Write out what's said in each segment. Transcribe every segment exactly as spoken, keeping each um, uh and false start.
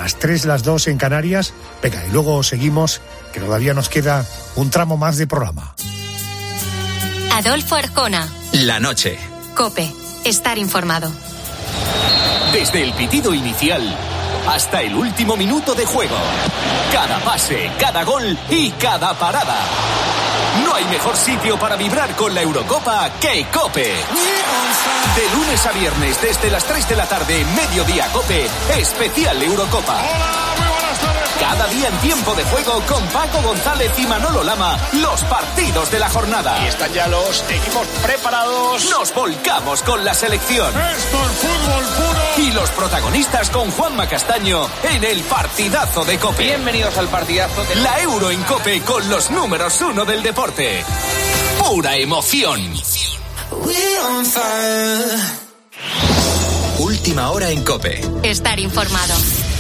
las tres, las dos en Canarias. Venga, y luego seguimos, que todavía nos queda un tramo más de programa. Adolfo Arjona. La noche. COPE. Estar informado. Desde el pitido inicial hasta el último minuto de juego. Cada pase, cada gol y cada parada. No hay mejor sitio para vibrar con la Eurocopa que COPE. De lunes a viernes desde las tres de la tarde, Mediodía COPE, especial Eurocopa. Cada día en tiempo de juego con Paco González y Manolo Lama, los partidos de la jornada. Y están ya los equipos preparados. Nos volcamos con la selección. Esto es fútbol puro. Y los protagonistas con Juanma Castaño en el partidazo de COPE. Bienvenidos al partidazo de la Euro en COPE con los números uno del deporte. Pura emoción. Última hora en COPE. Estar informado.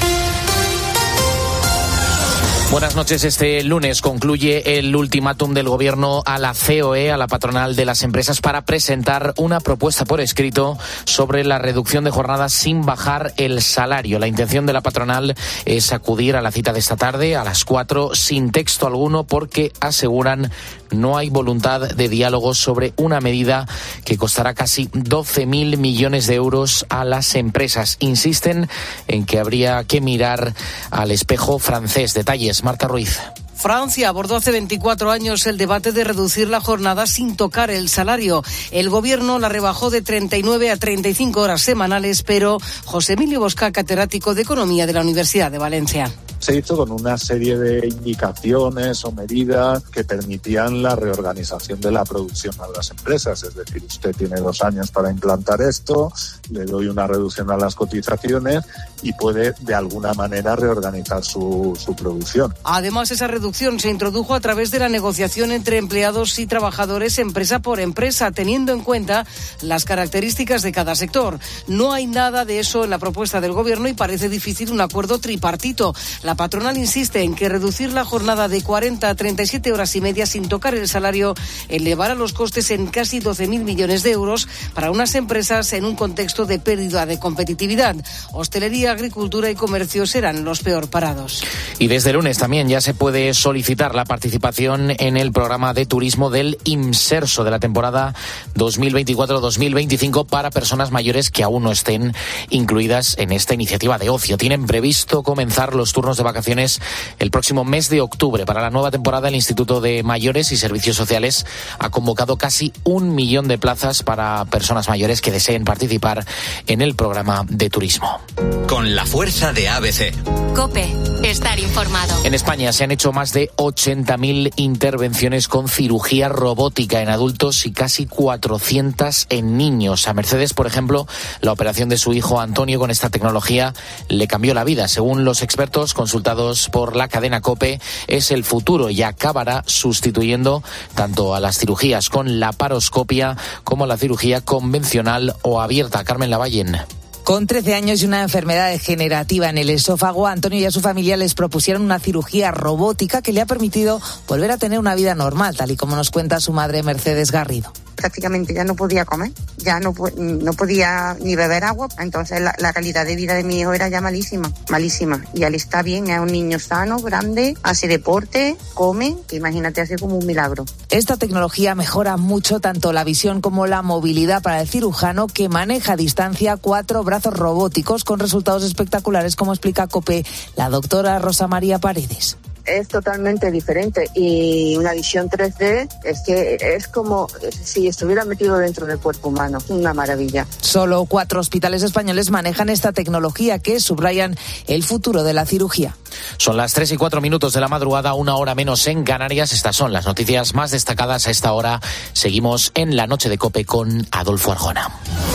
Buenas noches. Este lunes concluye el ultimátum del Gobierno a la C O E, a la patronal de las empresas, para presentar una propuesta por escrito sobre la reducción de jornadas sin bajar el salario. La intención de la patronal es acudir a la cita de esta tarde a las cuatro sin texto alguno, porque aseguran no hay voluntad de diálogo sobre una medida que costará casi doce mil millones de euros a las empresas. Insisten en que habría que mirar al espejo francés. Detalles, Marta Ruiz. Francia abordó hace veinticuatro años el debate de reducir la jornada sin tocar el salario. El gobierno la rebajó de treinta y nueve a treinta y cinco horas semanales, pero José Emilio Bosca, catedrático de Economía de la Universidad de Valencia. Se hizo con una serie de indicaciones o medidas que permitían la reorganización de la producción a las empresas. Es decir, usted tiene dos años para implantar esto, le doy una reducción a las cotizaciones y puede de alguna manera reorganizar su, su producción. Además, esa reducción se introdujo a través de la negociación entre empleados y trabajadores empresa por empresa, teniendo en cuenta las características de cada sector. No hay nada de eso en la propuesta del gobierno y parece difícil un acuerdo tripartito. La patronal insiste en que reducir la jornada de cuarenta a treinta y siete horas y media sin tocar el salario elevará los costes en casi doce mil millones de euros para unas empresas en un contexto de pérdida de competitividad. Hostelería, agricultura y comercio serán los peor parados. Y desde el lunes también ya se puede solicitar la participación en el programa de turismo del IMSERSO de la temporada dos mil veinticuatro dos mil veinticinco para personas mayores que aún no estén incluidas en esta iniciativa de ocio. Tienen previsto comenzar los turnos de vacaciones el próximo mes de octubre. Para la nueva temporada, el Instituto de Mayores y Servicios Sociales ha convocado casi un millón de plazas para personas mayores que deseen participar en el programa de turismo. Con la fuerza de A B C. COPE. Estar informado. En España se han hecho más de ochenta mil intervenciones con cirugía robótica en adultos y casi cuatrocientas en niños. A Mercedes, por ejemplo, la operación de su hijo Antonio con esta tecnología le cambió la vida. Según los expertos consultados por la cadena COPE, es el futuro y acabará sustituyendo tanto a las cirugías con laparoscopia como a la cirugía convencional o abierta. Carmen Lavallén. Con trece años y una enfermedad degenerativa en el esófago, a Antonio y a su familia les propusieron una cirugía robótica que le ha permitido volver a tener una vida normal, tal y como nos cuenta su madre Mercedes Garrido. Prácticamente ya no podía comer, ya no, no podía ni beber agua, entonces la, la calidad de vida de mi hijo era ya malísima, malísima. Y él está bien, es un niño sano, grande, hace deporte, come, que imagínate, hace como un milagro. Esta tecnología mejora mucho tanto la visión como la movilidad para el cirujano, que maneja a distancia cuatro brazos robóticos con resultados espectaculares, como explica COPE la doctora Rosa María Paredes. Es totalmente diferente y una visión tres D es que es como si estuviera metido dentro del cuerpo humano. Una maravilla. Solo cuatro hospitales españoles manejan esta tecnología, que subrayan el futuro de la cirugía. Son las tres y cuatro minutos de la madrugada, una hora menos en Canarias. Estas son las noticias más destacadas a esta hora. Seguimos en la noche de COPE con Adolfo Arjona.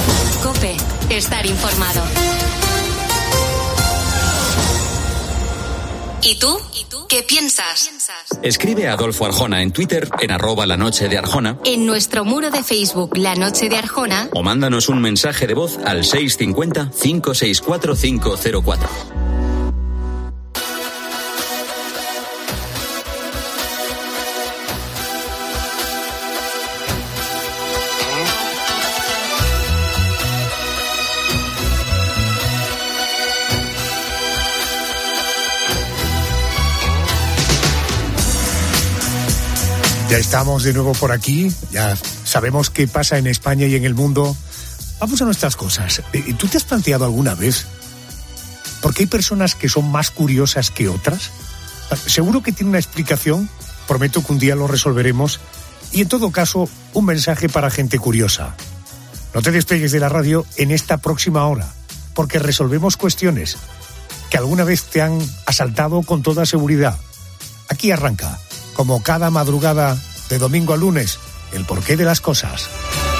COPE. Estar informado. ¿Y tú? ¿Qué piensas? Escribe a Adolfo Arjona en Twitter, en arroba la noche de Arjona. En nuestro muro de Facebook, La Noche de Arjona. O mándanos un mensaje de voz al seis cinco cero, cinco seis cuatro, cinco cero cuatro. Ya estamos de nuevo por aquí, ya sabemos qué pasa en España y en el mundo. Vamos a nuestras cosas. ¿Tú te has planteado alguna vez por qué hay personas que son más curiosas que otras? Seguro que tiene una explicación, prometo que un día lo resolveremos. Y en todo caso, un mensaje para gente curiosa. No te despegues de la radio en esta próxima hora, porque resolvemos cuestiones que alguna vez te han asaltado con toda seguridad. Aquí arranca, como cada madrugada de domingo a lunes, el porqué de las cosas.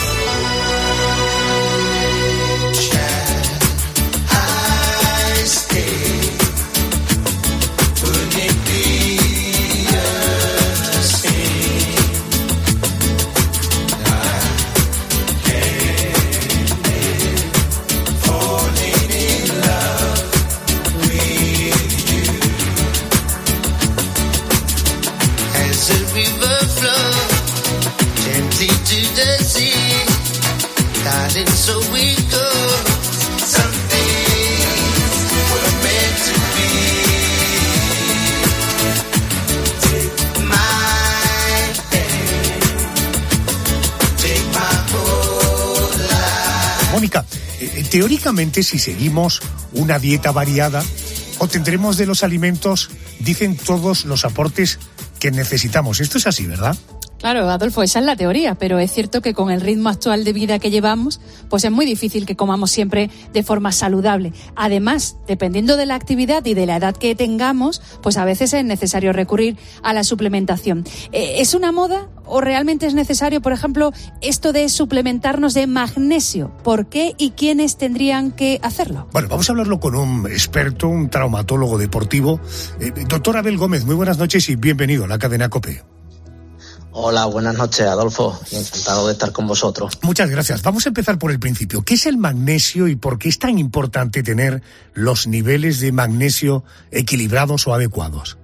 Mónica, eh, teóricamente si seguimos una dieta variada, obtendremos de los alimentos, dicen todos los aportes que necesitamos. Esto es así, ¿verdad? Claro, Adolfo, esa es la teoría, pero es cierto que con el ritmo actual de vida que llevamos, pues es muy difícil que comamos siempre de forma saludable. Además, dependiendo de la actividad y de la edad que tengamos, pues a veces es necesario recurrir a la suplementación. ¿Es una moda o realmente es necesario, por ejemplo, esto de suplementarnos de magnesio? ¿Por qué y quiénes tendrían que hacerlo? Bueno, vamos a hablarlo con un experto, un traumatólogo deportivo. Eh, doctor Abel Gómez, muy buenas noches y bienvenido a la cadena COPE. Hola, buenas noches, Adolfo. Encantado de estar con vosotros. Muchas gracias. Vamos a empezar por el principio. ¿Qué es el magnesio y por qué es tan importante tener los niveles de magnesio equilibrados o adecuados?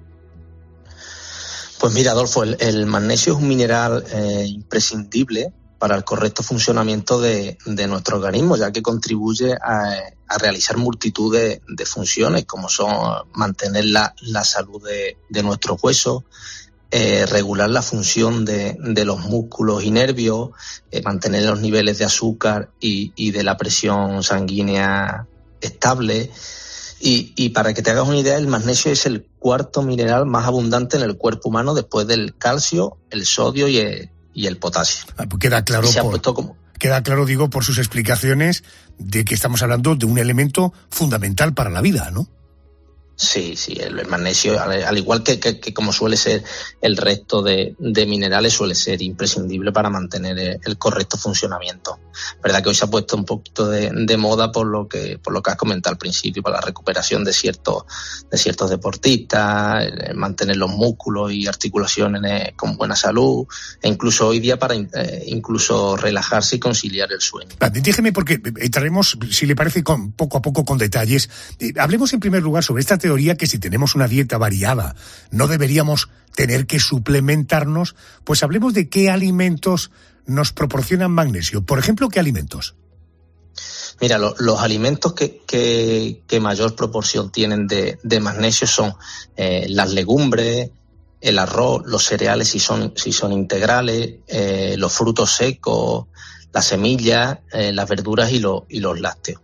Pues mira, Adolfo, el, el magnesio es un mineral eh, imprescindible para el correcto funcionamiento de, de nuestro organismo, ya que contribuye a, a realizar multitud de, de funciones, como son mantener la, la salud de, de nuestros huesos, Eh, regular la función de, de los músculos y nervios, eh, mantener los niveles de azúcar y, y de la presión sanguínea estable. Y, y para que te hagas una idea, el magnesio es el cuarto mineral más abundante en el cuerpo humano después del calcio, el sodio y el, y el potasio. Ah, pues queda claro, se ha por, puesto como... queda claro, digo, por sus explicaciones de que estamos hablando de un elemento fundamental para la vida, ¿no? Sí, sí, el, el magnesio, al, al igual que, que, que como suele ser el resto de, de minerales, suele ser imprescindible para mantener el, el correcto funcionamiento. Verdad que hoy se ha puesto un poquito de, de moda por lo que por lo que has comentado al principio, para la recuperación de ciertos de ciertos deportistas, el mantener los músculos y articulaciones con buena salud, e incluso hoy día para eh, incluso relajarse y conciliar el sueño. Déjeme, porque entraremos, si le parece, con, poco a poco con detalles. Eh, hablemos en primer lugar sobre esta teoría que si tenemos una dieta variada no deberíamos tener que suplementarnos. Pues hablemos de qué alimentos nos proporcionan magnesio. Por ejemplo, ¿qué alimentos? Mira, lo, los alimentos que, que, que mayor proporción tienen de, de magnesio son eh, las legumbres, el arroz, los cereales si son, si son integrales, eh, los frutos secos, las semillas, eh, las verduras y, lo, y los lácteos.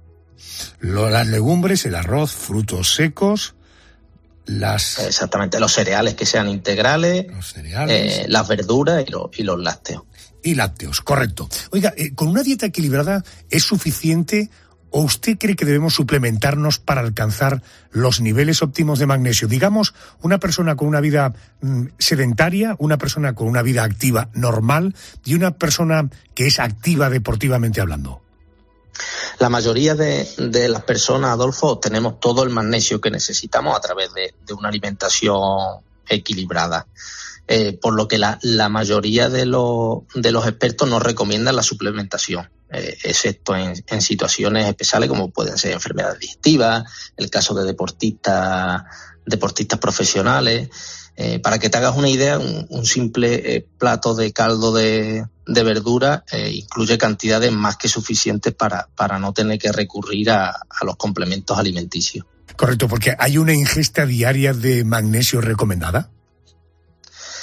Lo, las legumbres, el arroz, frutos secos, las... Exactamente, los cereales que sean integrales, los cereales, eh, las verduras y, lo, y los lácteos. Y lácteos, correcto. Oiga, eh, ¿con una dieta equilibrada es suficiente o usted cree que debemos suplementarnos para alcanzar los niveles óptimos de magnesio? Digamos, una persona con una vida mm, sedentaria, una persona con una vida activa normal y una persona que es activa deportivamente hablando. La mayoría de, de las personas, Adolfo, tenemos todo el magnesio que necesitamos a través de, de una alimentación equilibrada. Eh, por lo que la, la mayoría de, lo, de los expertos nos recomiendan la suplementación, eh, excepto en, en situaciones especiales como pueden ser enfermedades digestivas, el caso de deportistas, deportistas profesionales. Eh, para que te hagas una idea, un, un simple eh, plato de caldo de, de verdura eh, incluye cantidades más que suficientes para, para no tener que recurrir a, a los complementos alimenticios. Correcto, porque ¿hay una ingesta diaria de magnesio recomendada?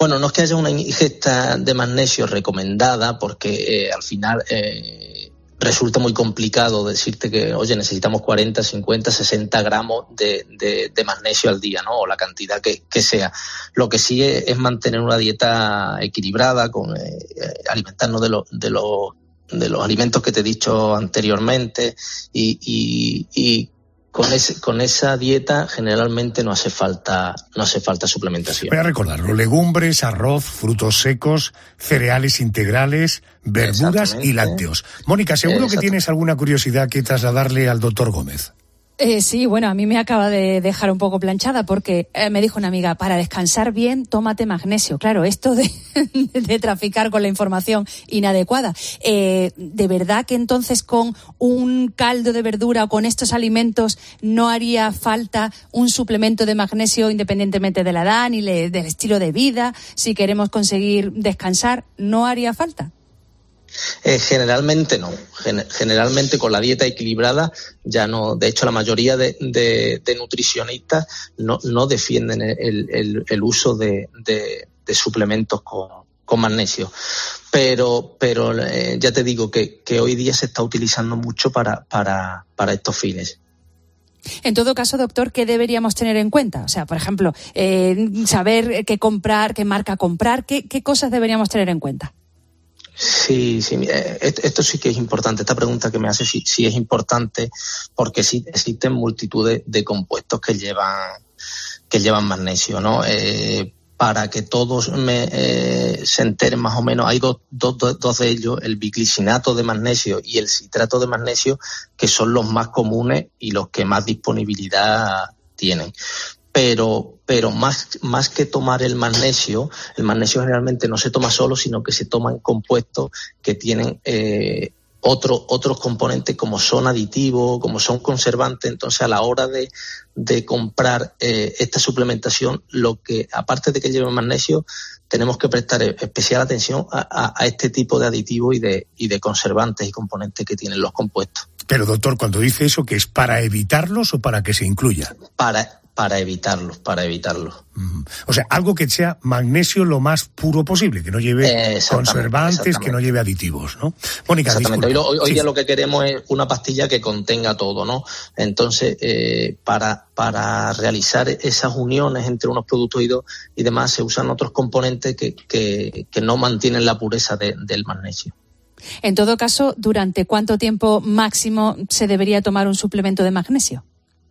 Bueno, no es que haya una ingesta de magnesio recomendada, porque eh, al final eh, resulta muy complicado decirte que, oye, necesitamos cuarenta, cincuenta, sesenta gramos de, de, de magnesio al día, ¿no? O la cantidad que, que sea. Lo que sí es, es mantener una dieta equilibrada, con eh, alimentarnos de los de los de los alimentos que te he dicho anteriormente, y, y, y Con, ese, con esa dieta generalmente no hace falta no hace falta suplementación. Voy a recordarlo: legumbres, arroz, frutos secos, cereales integrales, verduras y lácteos. Mónica, seguro que tienes alguna curiosidad que trasladarle al doctor Gómez. Eh, sí, bueno, a mí me acaba de dejar un poco planchada porque eh, me dijo una amiga, para descansar bien, tómate magnesio. Claro, esto de, de traficar con la información inadecuada. Eh, ¿De verdad que entonces con un caldo de verdura o con estos alimentos no haría falta un suplemento de magnesio independientemente de la edad ni le, del estilo de vida? Si queremos conseguir descansar, ¿no haría falta? Eh, generalmente no. Gen- generalmente con la dieta equilibrada ya no. De hecho, la mayoría de, de, de nutricionistas no, no defienden el, el, el uso de, de, de suplementos con, con magnesio. Pero, pero eh, ya te digo que, que hoy día se está utilizando mucho para, para, para estos fines. En todo caso, doctor, ¿qué deberíamos tener en cuenta? O sea, por ejemplo, eh, saber qué comprar, qué marca comprar, qué, qué cosas deberíamos tener en cuenta. Sí, sí, esto sí que es importante. Esta pregunta que me hace sí, sí es importante, porque sí existen multitud de, de compuestos que llevan que llevan magnesio, ¿no? Eh, para que todos me, eh, se enteren más o menos, hay dos, dos, dos de ellos, el biglicinato de magnesio y el citrato de magnesio, que son los más comunes y los que más disponibilidad tienen. Pero, pero más, más que tomar el magnesio, el magnesio generalmente no se toma solo, sino que se toman compuestos que tienen eh, otro, otros componentes como son aditivos, como son conservantes. Entonces, a la hora de, de comprar eh, esta suplementación, lo que, aparte de que lleve magnesio, tenemos que prestar especial atención a, a, a este tipo de aditivos y de, y de conservantes y componentes que tienen los compuestos. Pero, doctor, cuando dice eso, ¿que es para evitarlos o para que se incluya? Para Para evitarlos, para evitarlos. Mm. O sea, algo que sea magnesio lo más puro posible, que no lleve conservantes, que no lleve aditivos, ¿no? Mónica, exactamente. disculpa. Hoy, hoy sí. día lo que queremos es una pastilla que contenga todo, ¿no? Entonces, eh, para, para realizar esas uniones entre unos productos y, dos, y demás, se usan otros componentes que, que, que no mantienen la pureza de, del magnesio. En todo caso, ¿durante cuánto tiempo máximo se debería tomar un suplemento de magnesio?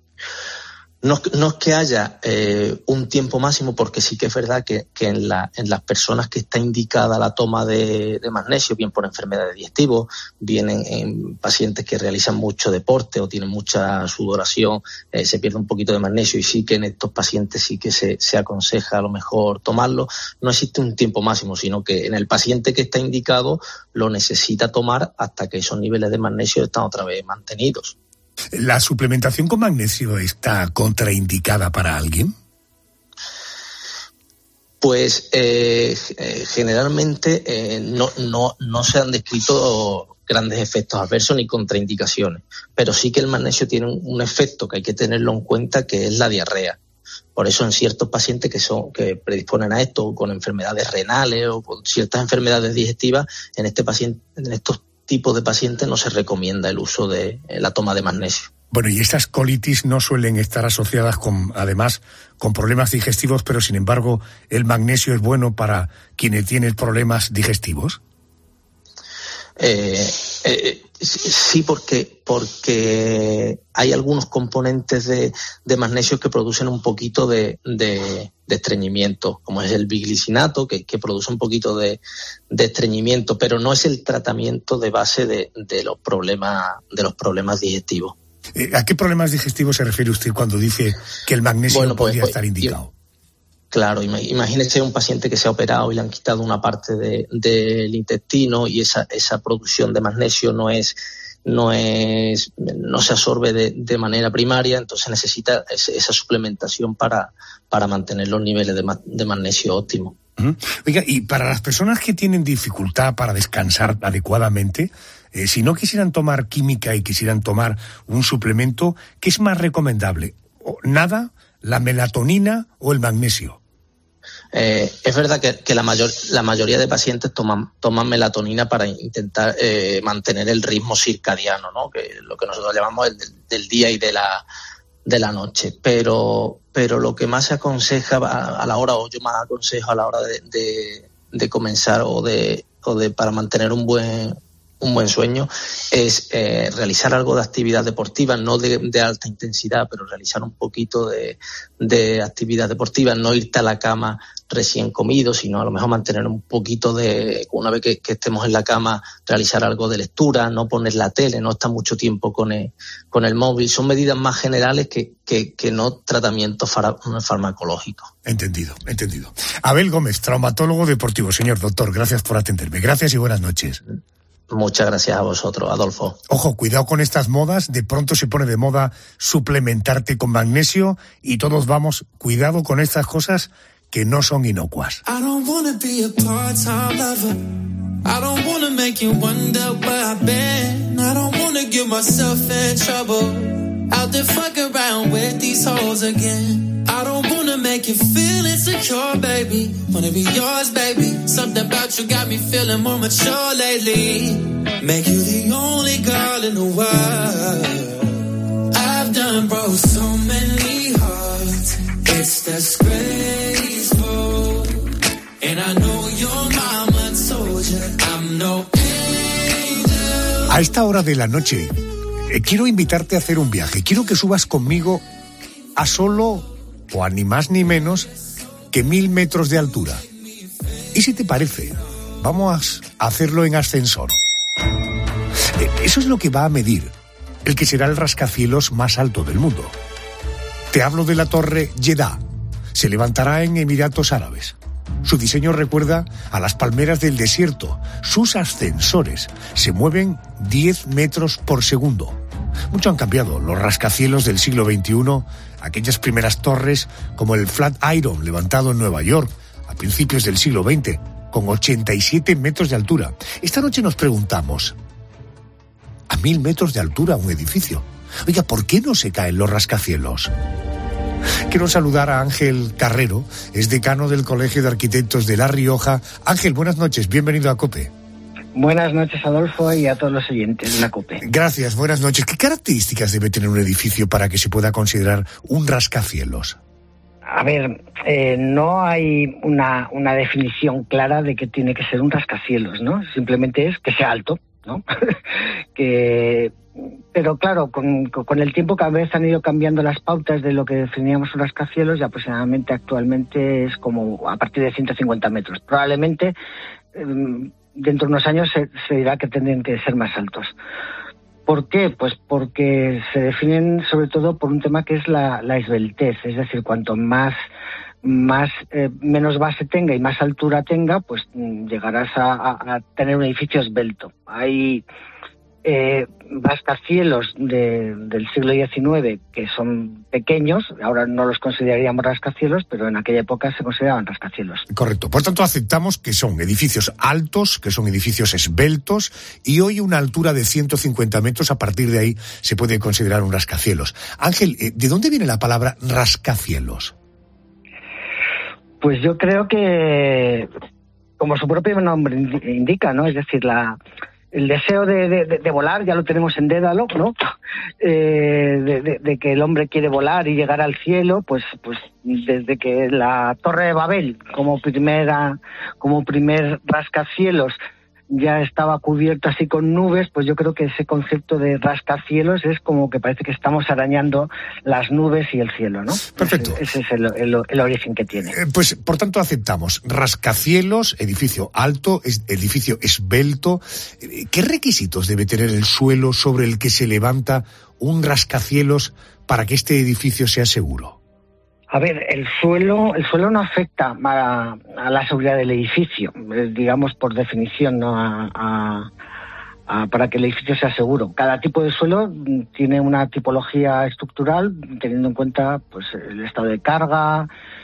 No, no es que haya eh, un tiempo máximo, porque sí que es verdad que, que en, la, en las personas que está indicada la toma de, de magnesio, bien por enfermedades digestivas, bien en, en pacientes que realizan mucho deporte o tienen mucha sudoración, eh, se pierde un poquito de magnesio, y sí que en estos pacientes sí que se, se aconseja a lo mejor tomarlo. No existe un tiempo máximo, sino que en el paciente que está indicado lo necesita tomar hasta que esos niveles de magnesio están otra vez mantenidos. ¿La suplementación con magnesio está contraindicada para alguien? Pues eh, eh, generalmente eh, no, no, no se han descrito grandes efectos adversos ni contraindicaciones, pero sí que el magnesio tiene un, un efecto que hay que tenerlo en cuenta, que es la diarrea. Por eso en ciertos pacientes que son que predisponen a esto, con enfermedades renales o con ciertas enfermedades digestivas, en este paciente, en estos tipos de pacientes no se recomienda el uso de la toma de magnesio. Bueno, y estas colitis no suelen estar asociadas con, además, con problemas digestivos, pero sin embargo, ¿el magnesio es bueno para quienes tienen problemas digestivos? Eh, eh, sí, porque porque hay algunos componentes de, de magnesio que producen un poquito de, de, de estreñimiento, como es el biglicinato, que, que produce un poquito de, de estreñimiento, pero no es el tratamiento de base de, de los problemas de los problemas digestivos. ¿A qué problemas digestivos se refiere usted cuando dice que el magnesio bueno, pues, podría pues, estar indicado? Claro, imagínese un paciente que se ha operado y le han quitado una parte de, del intestino, y esa, esa producción de magnesio no es, no es, no se absorbe de, de manera primaria, entonces necesita ese, esa suplementación para, para mantener los niveles de, de magnesio óptimos. Uh-huh. Oiga, y para las personas que tienen dificultad para descansar adecuadamente, eh, si no quisieran tomar química y quisieran tomar un suplemento, ¿qué es más recomendable? ¿Nada, la melatonina o el magnesio? Eh, es verdad que, que la, mayor, la mayoría de pacientes toman, toman melatonina para intentar eh, mantener el ritmo circadiano, ¿no? Que lo que nosotros llamamos el del, del día y de la, de la noche. Pero, pero lo que más se aconseja a, a la hora, o yo más aconsejo a la hora de, de, de comenzar o de, o de para mantener un buen un buen sueño es eh, realizar algo de actividad deportiva, no de, de alta intensidad, pero realizar un poquito de, de actividad deportiva, no irte a la cama recién comido, sino a lo mejor mantener un poquito de, una vez que, que estemos en la cama, realizar algo de lectura, no poner la tele, no estar mucho tiempo con el, con el móvil. Son medidas más generales que, que, que no tratamientos far, farmacológicos. Entendido, entendido. Abel Gómez, traumatólogo deportivo. Señor doctor, gracias por atenderme. Gracias y buenas noches. Muchas gracias a vosotros, Adolfo. Ojo, cuidado con estas modas. De pronto se pone de moda suplementarte con magnesio y todos vamos, cuidado con estas cosas que no son inocuas. I don't wanna be a part-time lover. I don't wanna make you wonder where I've been. I don't wanna get myself in trouble. Out there fuck around with these hoes again. I don't wanna make you feel insecure, baby. Wanna be yours, baby. Something about you got me feeling more mature lately. Make you the only girl in the world. I've done broke so many hearts. It's disgraceful. And I know your mama told you I'm no angel. A esta hora de la noche eh, quiero invitarte a hacer un viaje. Quiero que subas conmigo a solo, o a ni más ni menos, que mil metros de altura. Y si te parece, vamos a hacerlo en ascensor. Eh, eso es lo que va a medir el que será el rascacielos más alto del mundo. Te hablo de la Torre Jeddah. Se levantará en Emiratos Árabes. Su diseño recuerda a las palmeras del desierto. Sus ascensores se mueven diez metros por segundo. Mucho han cambiado los rascacielos del siglo veintiuno, aquellas primeras torres como el Flatiron levantado en Nueva York a principios del siglo veinte, con ochenta y siete metros de altura. Esta noche nos preguntamos, ¿a mil metros de altura un edificio? Oiga, ¿por qué no se caen los rascacielos? Quiero saludar a Ángel Carrero, es decano del Colegio de Arquitectos de La Rioja. Ángel, buenas noches, bienvenido a COPE. Buenas noches, Adolfo, y a todos los oyentes de la COPE. Gracias, buenas noches. ¿Qué características debe tener un edificio para que se pueda considerar un rascacielos? A ver, eh, no hay una, una definición clara de que tiene que ser un rascacielos, ¿no? Simplemente es que sea alto, ¿no? que... Pero claro, con, con el tiempo cada vez han ido cambiando las pautas de lo que definíamos un rascacielos y aproximadamente actualmente es como a partir de ciento cincuenta metros. Probablemente eh, dentro de unos años se, se dirá que tendrían que ser más altos. ¿Por qué? Pues porque se definen sobre todo por un tema que es la, la esbeltez, es decir, cuanto más más eh, menos base tenga y más altura tenga, pues llegarás a, a, a tener un edificio esbelto. Hay Eh, rascacielos de, del siglo diecinueve que son pequeños, ahora no los consideraríamos rascacielos, pero en aquella época se consideraban rascacielos. Correcto, por tanto aceptamos que son edificios altos, que son edificios esbeltos, y hoy una altura de ciento cincuenta metros, a partir de ahí se puede considerar un rascacielos. Ángel, ¿de dónde viene la palabra rascacielos? Pues yo creo que, como su propio nombre indica, ¿no? Es decir, la el deseo de, de, de volar, ya lo tenemos en Dédalo, ¿no? Eh, de, de, de que el hombre quiere volar y llegar al cielo, pues, pues desde que la Torre de Babel, como primera, como primer rascacielos, ya estaba cubierto así con nubes, pues yo creo que ese concepto de rascacielos es como que parece que estamos arañando las nubes y el cielo, ¿no? Perfecto. Ese, ese es el, el, el origen que tiene. Eh, pues, por tanto, aceptamos rascacielos, edificio alto, es, edificio esbelto. ¿Qué requisitos debe tener el suelo sobre el que se levanta un rascacielos para que este edificio sea seguro? A ver, el suelo, el suelo no afecta a, a la seguridad del edificio, digamos por definición, ¿no? A, a, a, para que el edificio sea seguro. Cada tipo de suelo tiene una tipología estructural, teniendo en cuenta pues el estado de carga,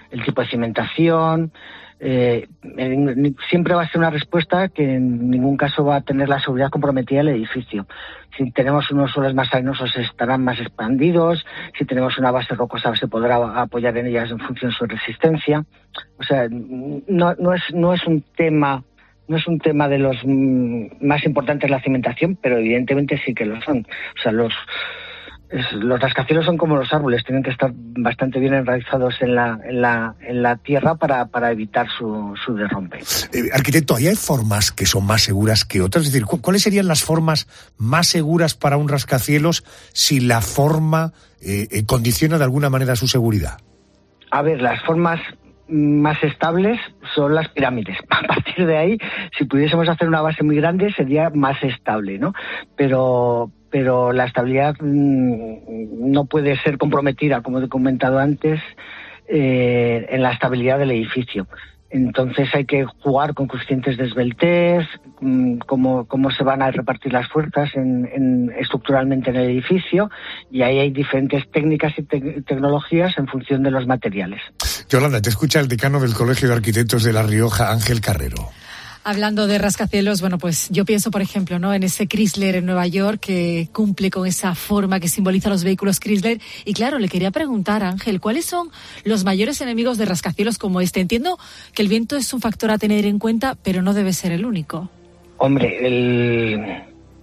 el tipo de cimentación. Eh, siempre va a ser una respuesta que en ningún caso va a tener la seguridad comprometida del edificio. Si tenemos unos suelos más arenosos estarán más expandidos, si tenemos una base rocosa se podrá apoyar en ellas en función de su resistencia. O sea, no, no es no es un tema no es un tema de los más importantes la cimentación, pero evidentemente sí que lo son. O sea, los Es, los rascacielos son como los árboles, tienen que estar bastante bien enraizados en la, en la, en la tierra para, para evitar su, su derrumbe. Eh, arquitecto, ¿hay formas que son más seguras que otras? Es decir, ¿cuáles serían las formas más seguras para un rascacielos si la forma eh, eh, condiciona de alguna manera su seguridad? A ver, las formas más estables son las pirámides. A partir de ahí, si pudiésemos hacer una base muy grande, sería más estable, ¿no? Pero... pero la estabilidad mmm, no puede ser comprometida, como he comentado antes, eh, en la estabilidad del edificio. Entonces hay que jugar con coeficientes de esbeltez, mmm, cómo, cómo se van a repartir las fuerzas en, en, estructuralmente en el edificio, y ahí hay diferentes técnicas y te- tecnologías en función de los materiales. Yolanda, te escucha el decano del Colegio de Arquitectos de La Rioja, Ángel Carrero. Hablando de rascacielos, bueno, pues yo pienso, por ejemplo, ¿no?, en ese Chrysler en Nueva York que cumple con esa forma que simboliza los vehículos Chrysler. Y claro, le quería preguntar, Ángel, ¿cuáles son los mayores enemigos de rascacielos como este? Entiendo que el viento es un factor a tener en cuenta, pero no debe ser el único. Hombre, el,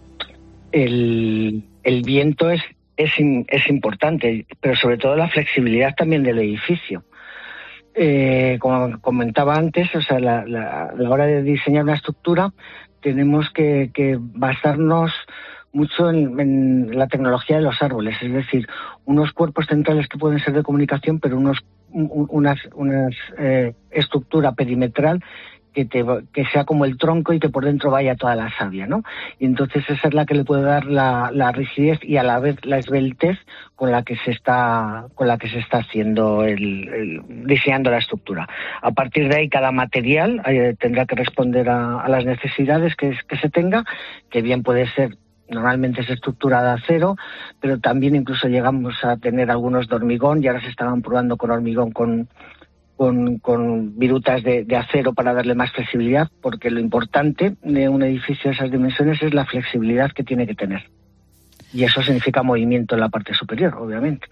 el, el viento es, es, es importante, pero sobre todo la flexibilidad también del edificio. Eh, como comentaba antes, o sea, la, la, a la hora de diseñar una estructura tenemos que, que basarnos mucho en, en la tecnología de los árboles, es decir, unos cuerpos centrales que pueden ser de comunicación, pero unos un, unas unas eh, estructura perimetral que te que sea como el tronco y que por dentro vaya toda la savia, ¿no? Y entonces esa es la que le puede dar la, la rigidez y a la vez la esbeltez con la que se está con la que se está haciendo el, el diseñando la estructura. A partir de ahí cada material eh, tendrá que responder a, a las necesidades que, que se tenga, que bien puede ser. Normalmente es estructura de acero, pero también incluso llegamos a tener algunos de hormigón, y ahora se estaban probando con hormigón con Con, con virutas de, de acero para darle más flexibilidad, porque lo importante de un edificio de esas dimensiones es la flexibilidad que tiene que tener. Y eso significa movimiento en la parte superior, obviamente.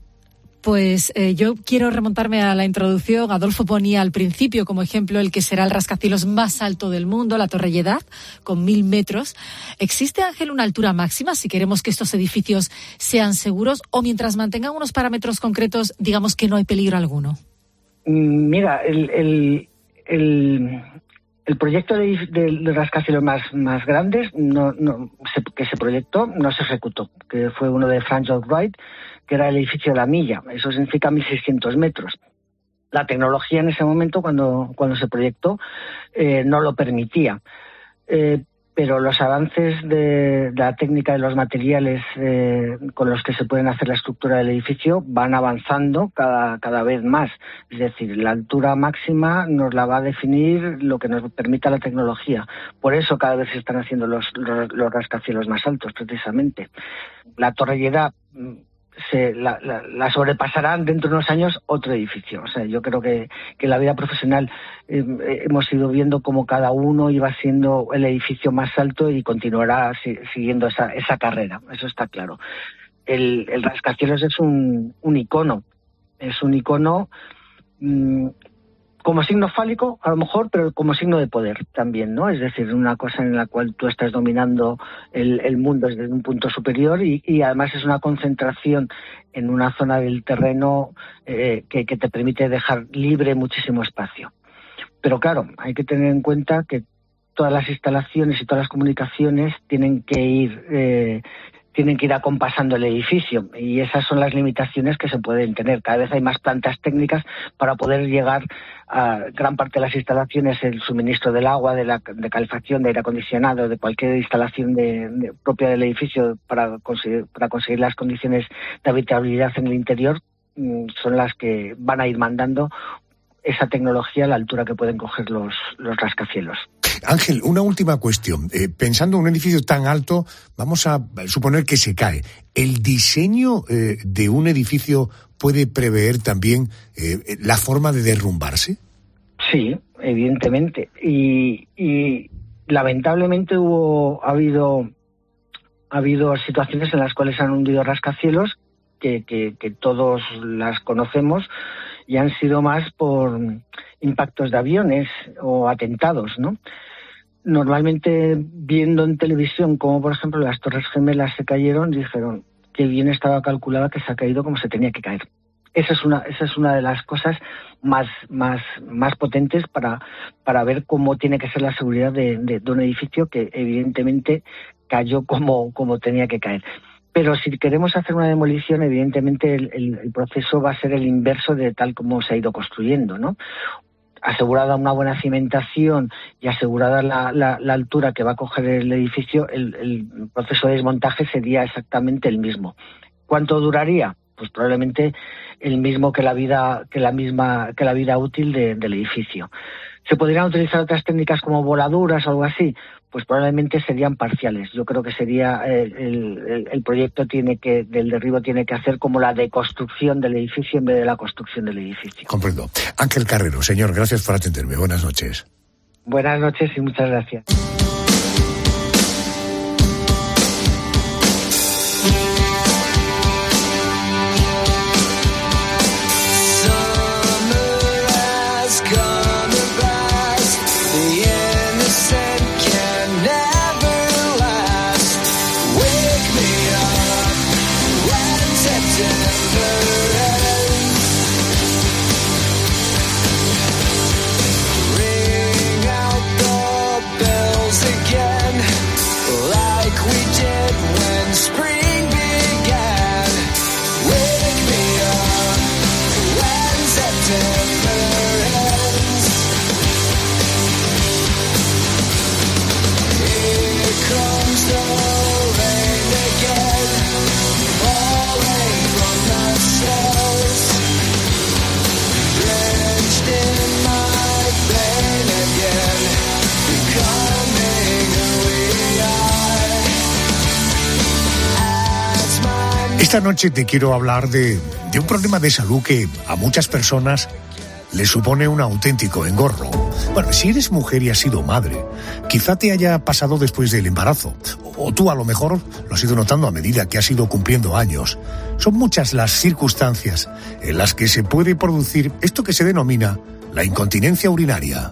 Pues eh, yo quiero remontarme a la introducción. Adolfo ponía al principio como ejemplo el que será el rascacielos más alto del mundo, la Torre Lledad, con mil metros. ¿Existe, Ángel, una altura máxima si queremos que estos edificios sean seguros, o mientras mantengan unos parámetros concretos, digamos que no hay peligro alguno? Mira, el, el, el, el proyecto de, de, de rascacielos más, más grandes no, no, se, que se proyectó no se ejecutó, que fue uno de Frank Lloyd Wright, que era el edificio de la milla. Eso significa mil seiscientos metros. La tecnología en ese momento, cuando, cuando se proyectó, eh, no lo permitía. Eh, pero los avances de, de la técnica de los materiales eh, con los que se pueden hacer la estructura del edificio van avanzando cada, cada vez más. Es decir, la altura máxima nos la va a definir lo que nos permita la tecnología. Por eso cada vez se están haciendo los, los, los rascacielos más altos, precisamente. La Torre Lledad se la, la, la sobrepasarán dentro de unos años otro edificio. O sea, yo creo que, que en la vida profesional eh, hemos ido viendo cómo cada uno iba siendo el edificio más alto y continuará si, siguiendo esa, esa carrera. Eso está claro. El, el rascacielos es un, un icono. Es un icono mmm, como signo fálico, a lo mejor, pero como signo de poder también, ¿no? Es decir, una cosa en la cual tú estás dominando el, el mundo desde un punto superior y, y además es una concentración en una zona del terreno eh, que, que te permite dejar libre muchísimo espacio. Pero claro, hay que tener en cuenta que todas las instalaciones y todas las comunicaciones tienen que ir... Eh, tienen que ir acompasando el edificio, y esas son las limitaciones que se pueden tener. Cada vez hay más plantas técnicas para poder llegar a gran parte de las instalaciones, el suministro del agua, de la de calefacción, de aire acondicionado, de cualquier instalación de, de, propia del edificio para conseguir, para conseguir las condiciones de habitabilidad en el interior, son las que van a ir mandando esa tecnología a la altura que pueden coger los, los rascacielos. Ángel, una última cuestión. Eh, pensando en un edificio tan alto, vamos a suponer que se cae. ¿El diseño eh, de un edificio puede prever también eh, la forma de derrumbarse? Sí, evidentemente. Y, y lamentablemente hubo ha habido ha habido situaciones en las cuales han hundido rascacielos que, que, que todos las conocemos y han sido más por impactos de aviones o atentados, ¿no? Normalmente, viendo en televisión cómo, por ejemplo, las Torres Gemelas se cayeron, dijeron que bien estaba calculada que se ha caído como se tenía que caer. Esa es una, esa es una de las cosas más, más, más potentes para, para ver cómo tiene que ser la seguridad de, de, de un edificio que evidentemente cayó como, como tenía que caer. Pero si queremos hacer una demolición, evidentemente el, el, el proceso va a ser el inverso de tal como se ha ido construyendo, ¿no? Asegurada una buena cimentación y asegurada la, la, la altura que va a coger el edificio, el, el proceso de desmontaje sería exactamente el mismo. ¿Cuánto duraría? Pues probablemente el mismo que la vida que la misma que la vida útil de, del edificio. ¿Se podrían utilizar otras técnicas como voladuras o algo así? Pues probablemente serían parciales. Yo creo que sería el, el, el proyecto tiene que del derribo tiene que hacer como la deconstrucción del edificio en vez de la construcción del edificio. Comprendo. Ángel Carrero, señor, gracias por atenderme. Buenas noches. Buenas noches y muchas gracias. Esta noche te quiero hablar de, de un problema de salud que a muchas personas les supone un auténtico engorro. Bueno, si eres mujer y has sido madre, quizá te haya pasado después del embarazo, o tú a lo mejor lo has ido notando a medida que has ido cumpliendo años. Son muchas las circunstancias en las que se puede producir esto que se denomina la incontinencia urinaria.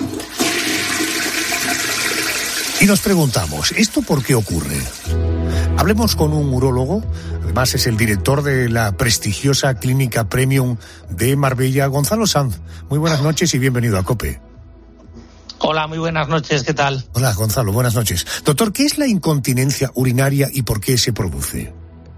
Y nos preguntamos, ¿esto por qué ocurre? Hablemos con un urólogo, además es el director de la prestigiosa clínica Premium de Marbella, Gonzalo Sanz. Muy buenas noches y bienvenido a COPE. Hola, muy buenas noches, ¿qué tal? Hola, Gonzalo, buenas noches. Doctor, ¿qué es la incontinencia urinaria y por qué se produce?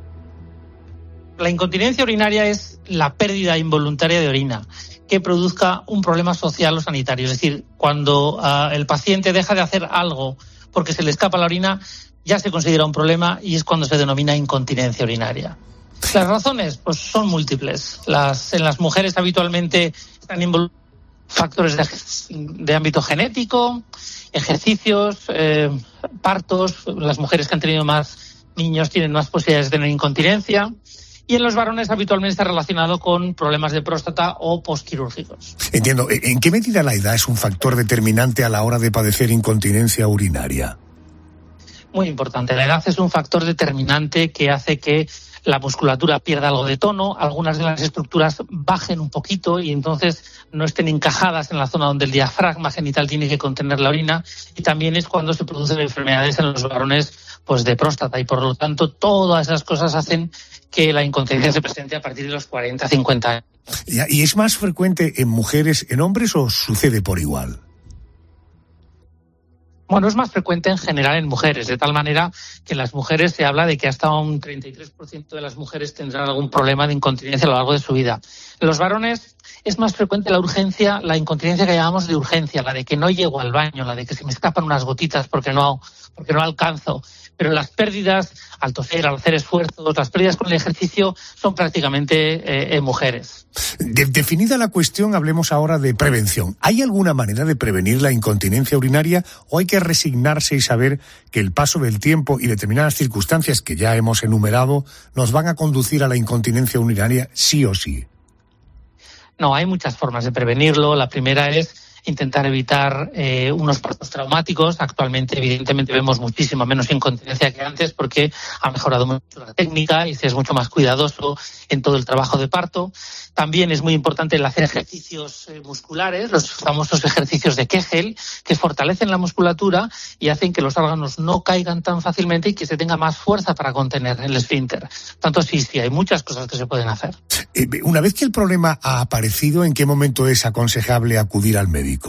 La incontinencia urinaria es la pérdida involuntaria de orina que produzca un problema social o sanitario. Es decir, cuando uh, el paciente deja de hacer algo porque se le escapa la orina, ya se considera un problema y es cuando se denomina incontinencia urinaria. Las razones pues son múltiples. Las, en las mujeres habitualmente están involucrados factores de, de ámbito genético, ejercicios, eh, partos. Las mujeres que han tenido más niños tienen más posibilidades de tener incontinencia. Y en los varones habitualmente está relacionado con problemas de próstata o postquirúrgicos. Entiendo. ¿En qué medida la edad es un factor determinante a la hora de padecer incontinencia urinaria? Muy importante. La edad es un factor determinante que hace que la musculatura pierda algo de tono, algunas de las estructuras bajen un poquito y entonces no estén encajadas en la zona donde el diafragma genital tiene que contener la orina, y también es cuando se producen enfermedades en los varones pues de próstata, y por lo tanto todas esas cosas hacen que la incontinencia se presente a partir de los cuarenta a cincuenta años. ¿Y es más frecuente en mujeres, en hombres o sucede por igual? Bueno, es más frecuente en general en mujeres, de tal manera que en las mujeres se habla de que hasta un treinta y tres por ciento de las mujeres tendrán algún problema de incontinencia a lo largo de su vida. En los varones es más frecuente la urgencia, la incontinencia que llamamos de urgencia, la de que no llego al baño, la de que se me escapan unas gotitas porque no, porque no alcanzo. pero las pérdidas al toser, al hacer esfuerzos, las pérdidas con el ejercicio son prácticamente eh, en mujeres. De- definida la cuestión, hablemos ahora de prevención. ¿Hay alguna manera de prevenir la incontinencia urinaria o hay que resignarse y saber que el paso del tiempo y determinadas circunstancias que ya hemos enumerado nos van a conducir a la incontinencia urinaria sí o sí? No, hay muchas formas de prevenirlo. La primera es intentar evitar eh, unos partos traumáticos. Actualmente, evidentemente, vemos muchísimo menos incontinencia que antes porque ha mejorado mucho la técnica y se es mucho más cuidadoso en todo el trabajo de parto. También es muy importante el hacer ejercicios eh, musculares, los famosos ejercicios de Kegel, que fortalecen la musculatura y hacen que los órganos no caigan tan fácilmente y que se tenga más fuerza para contener el esfínter. Tanto sí, sí, hay muchas cosas que se pueden hacer. Eh, una vez que el problema ha aparecido, ¿en qué momento es aconsejable acudir al médico?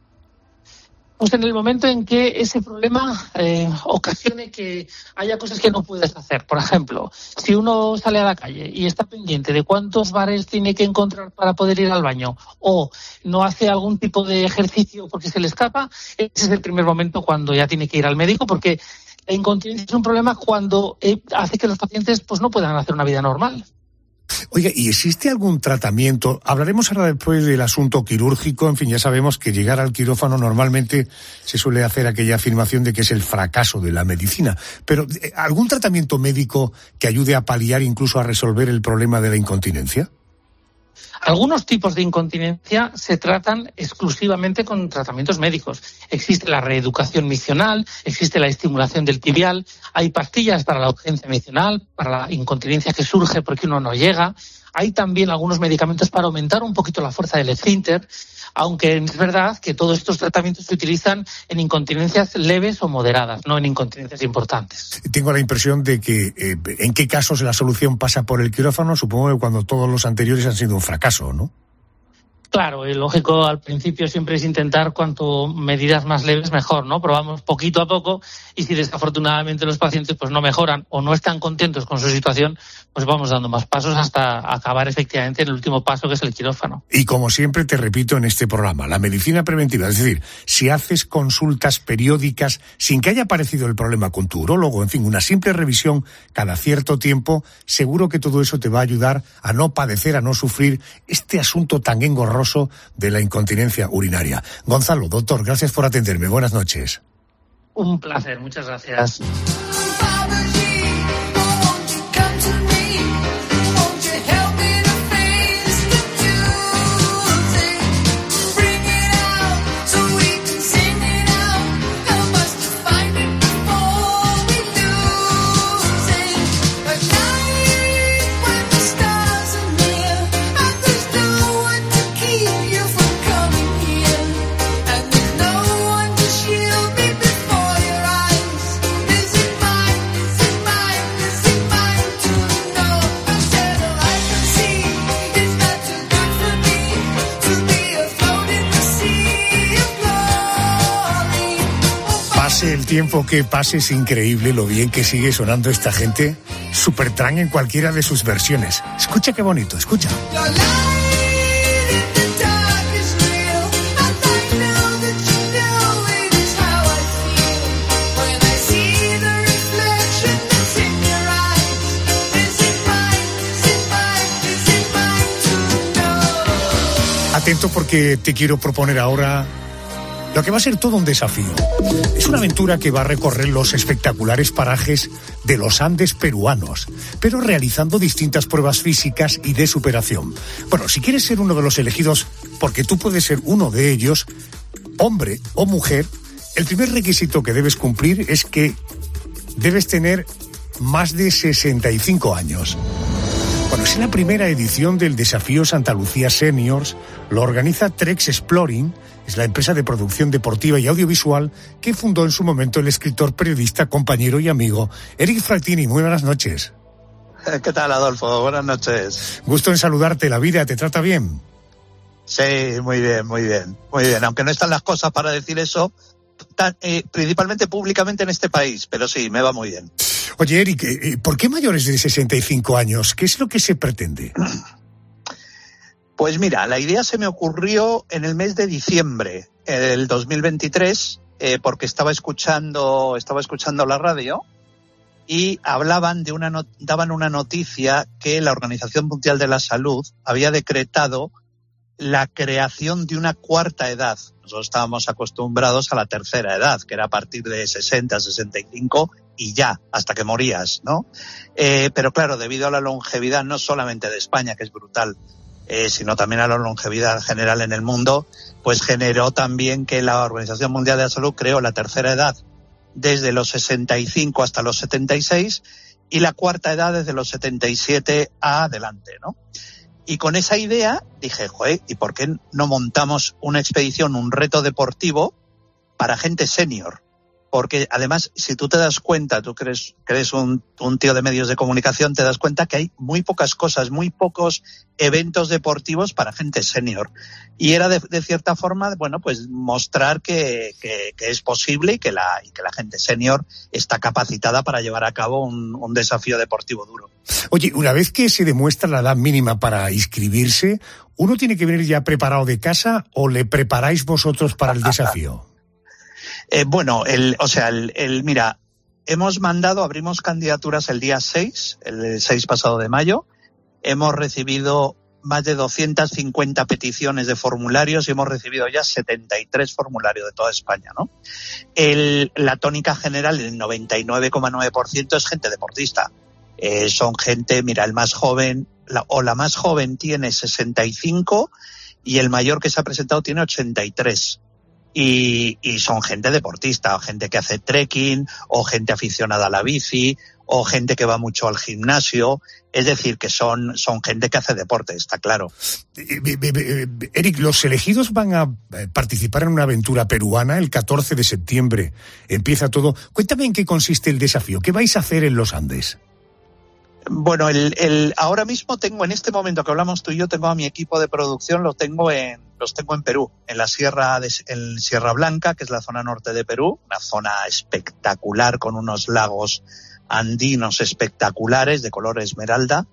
Pues en el momento en que ese problema eh, ocasione que haya cosas que no puedes hacer. Por ejemplo, si uno sale a la calle y está pendiente de cuántos bares tiene que encontrar para poder ir al baño o no hace algún tipo de ejercicio porque se le escapa, ese es el primer momento cuando ya tiene que ir al médico, porque la incontinencia es un problema cuando eh, hace que los pacientes pues no puedan hacer una vida normal. Oiga, ¿y existe algún tratamiento? Hablaremos ahora después del asunto quirúrgico. En fin, ya sabemos que llegar al quirófano normalmente se suele hacer aquella afirmación de que es el fracaso de la medicina. Pero, ¿algún tratamiento médico que ayude a paliar, incluso a resolver el problema de la incontinencia? Algunos tipos de incontinencia se tratan exclusivamente con tratamientos médicos. Existe la reeducación miccional, existe la estimulación del tibial, hay pastillas para la urgencia miccional, para la incontinencia que surge porque uno no llega. Hay también algunos medicamentos para aumentar un poquito la fuerza del esfínter, aunque es verdad que todos estos tratamientos se utilizan en incontinencias leves o moderadas, no en incontinencias importantes. Tengo la impresión de que eh, en qué casos la solución pasa por el quirófano, supongo que cuando todos los anteriores han sido un fracaso, ¿no? Claro, y lógico al principio siempre es intentar cuanto medidas más leves mejor, ¿no? Probamos poquito a poco y si desafortunadamente los pacientes pues no mejoran o no están contentos con su situación, pues vamos dando más pasos hasta acabar efectivamente en el último paso, que es el quirófano. Y como siempre te repito en este programa, la medicina preventiva, es decir, si haces consultas periódicas sin que haya aparecido el problema con tu urólogo, en fin, una simple revisión cada cierto tiempo, seguro que todo eso te va a ayudar a no padecer, a no sufrir este asunto tan engorroso de la incontinencia urinaria. Gonzalo, doctor, gracias por atenderme. Buenas noches. Un placer, muchas gracias. Pase el tiempo que pase, es increíble lo bien que sigue sonando esta gente. Supertramp en cualquiera de sus versiones. Escucha qué bonito, escucha. Atento porque te quiero proponer ahora lo que va a ser todo un desafío. Es una aventura que va a recorrer los espectaculares parajes de los Andes peruanos, pero realizando distintas pruebas físicas y de superación. Bueno, si quieres ser uno de los elegidos, porque tú puedes ser uno de ellos, hombre o mujer, el primer requisito que debes cumplir es que debes tener más de sesenta y cinco años. Bueno, es la primera edición del Desafío Santa Lucía Seniors, lo organiza Trex Exploring, es la empresa de producción deportiva y audiovisual que fundó en su momento el escritor, periodista, compañero y amigo Eric Frattini. Muy buenas noches. ¿Qué tal, Adolfo? Buenas noches. Gusto en saludarte. ¿La vida te trata bien? Sí, muy bien, muy bien, muy bien. Aunque no están las cosas para decir eso, tan, eh, principalmente públicamente en este país, pero sí, me va muy bien. Oye, Eric, ¿por qué mayores de sesenta y cinco años? ¿Qué es lo que se pretende? Pues mira, la idea se me ocurrió en el mes de diciembre del dos mil veintitrés, eh, porque estaba escuchando, estaba escuchando la radio y hablaban de una not- daban una noticia que la Organización Mundial de la Salud había decretado la creación de una cuarta edad. Nosotros estábamos acostumbrados a la tercera edad, que era a partir de sesenta, sesenta y cinco y ya, hasta que morías, ¿no? Eh, pero claro, debido a la longevidad no solamente de España, que es brutal, eh, sino también a la longevidad general en el mundo, pues generó también que la Organización Mundial de la Salud creó la tercera edad desde los sesenta y cinco hasta los setenta y seis y la cuarta edad desde los setenta y siete a adelante, ¿no? Y con esa idea dije, joder, ¿y por qué no montamos una expedición, un reto deportivo para gente senior? Porque además, si tú te das cuenta, tú que eres, que eres un, un tío de medios de comunicación, te das cuenta que hay muy pocas cosas, muy pocos eventos deportivos para gente senior. Y era de, de cierta forma, bueno, pues mostrar que, que, que es posible y que la, y que la gente senior está capacitada para llevar a cabo un, un desafío deportivo duro. Oye, una vez que se demuestra la edad mínima para inscribirse, ¿uno tiene que venir ya preparado de casa o le preparáis vosotros para el desafío? Eh, bueno, el, o sea, el, el, mira, hemos mandado, abrimos candidaturas el día seis, el seis pasado de mayo. Hemos recibido más de doscientas cincuenta peticiones de formularios y hemos recibido ya setenta y tres formularios de toda España, ¿no? El, la tónica general, el noventa y nueve coma nueve por ciento es gente deportista. Eh, son gente, mira, el más joven, la, o la más joven tiene sesenta y cinco y el mayor que se ha presentado tiene ochenta y tres. Y, y son gente deportista, o gente que hace trekking, o gente aficionada a la bici, o gente que va mucho al gimnasio. Es decir, que son, son gente que hace deporte, está claro. Eric, los elegidos van a participar en una aventura peruana el catorce de septiembre. Empieza todo. Cuéntame en qué consiste el desafío. ¿Qué vais a hacer en los Andes? Bueno, el, el, ahora mismo tengo, en este momento que hablamos tú y yo, tengo a mi equipo de producción, lo tengo en, los tengo en Perú, en la Sierra de, en Sierra Blanca, que es la zona norte de Perú, una zona espectacular con unos lagos andinos espectaculares de color esmeralda,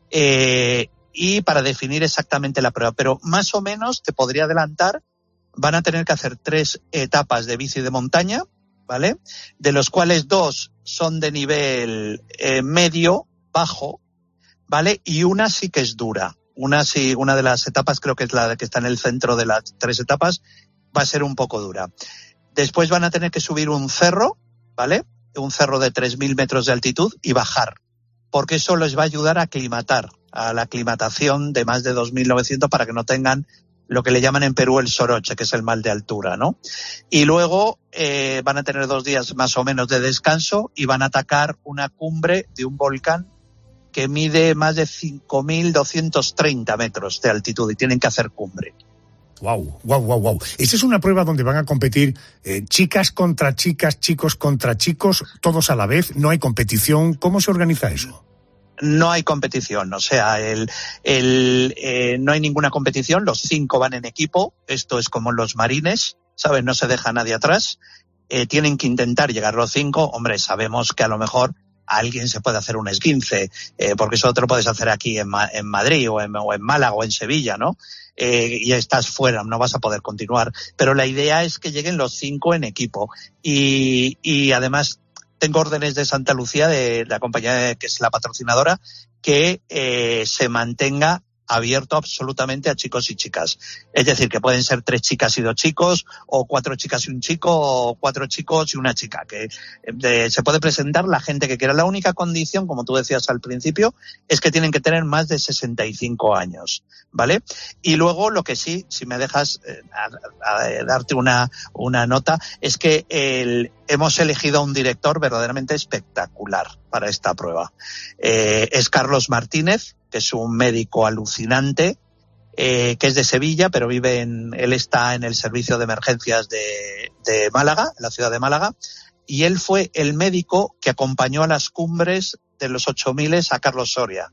eh, y para definir exactamente la prueba. Pero más o menos, te podría adelantar, van a tener que hacer tres etapas de bici de montaña, ¿vale? De los cuales dos son de nivel eh, medio, bajo, ¿vale? Y una sí que es dura. Una sí, una de las etapas, creo que es la que está en el centro de las tres etapas, va a ser un poco dura. Después van a tener que subir un cerro, ¿vale? Un cerro de tres mil metros de altitud y bajar, porque eso les va a ayudar a aclimatar, a la aclimatación de más de dos mil novecientos para que no tengan lo que le llaman en Perú el soroche, que es el mal de altura, ¿no? Y luego eh, van a tener dos días más o menos de descanso y van a atacar una cumbre de un volcán que mide más de cinco mil doscientos treinta metros de altitud y tienen que hacer cumbre. Wow, wow, wow, wow. Esta es una prueba donde van a competir eh, chicas contra chicas, chicos contra chicos, todos a la vez, no hay competición. ¿Cómo se organiza eso? No hay competición, o sea, el, el, eh, no hay ninguna competición, los cinco van en equipo, esto es como los marines, ¿sabes? No se deja nadie atrás, eh, tienen que intentar llegar los cinco. Hombre, sabemos que a lo mejor alguien se puede hacer un esguince, eh, porque eso te lo puedes hacer aquí en, Ma- en Madrid o en, o en Málaga o en Sevilla, ¿no? Eh, y estás fuera, no vas a poder continuar. Pero la idea es que lleguen los cinco en equipo. Y, y además tengo órdenes de Santa Lucía, de la compañía que es la patrocinadora, que eh, se mantenga abierto absolutamente a chicos y chicas. Es decir, que pueden ser tres chicas y dos chicos, o cuatro chicas y un chico, o cuatro chicos y una chica, que eh, se puede presentar la gente que quiera. La única condición, como tú decías al principio, es que tienen que tener más de sesenta y cinco años, ¿vale? Y luego, lo que sí, si me dejas eh, a, a darte una, una nota, es que el, hemos elegido a un director verdaderamente espectacular para esta prueba. Eh, es Carlos Martínez, que es un médico alucinante, eh, que es de Sevilla, pero vive en, él está en el servicio de emergencias de, de Málaga, en la ciudad de Málaga, y él fue el médico que acompañó a las cumbres de los ocho miles a Carlos Soria.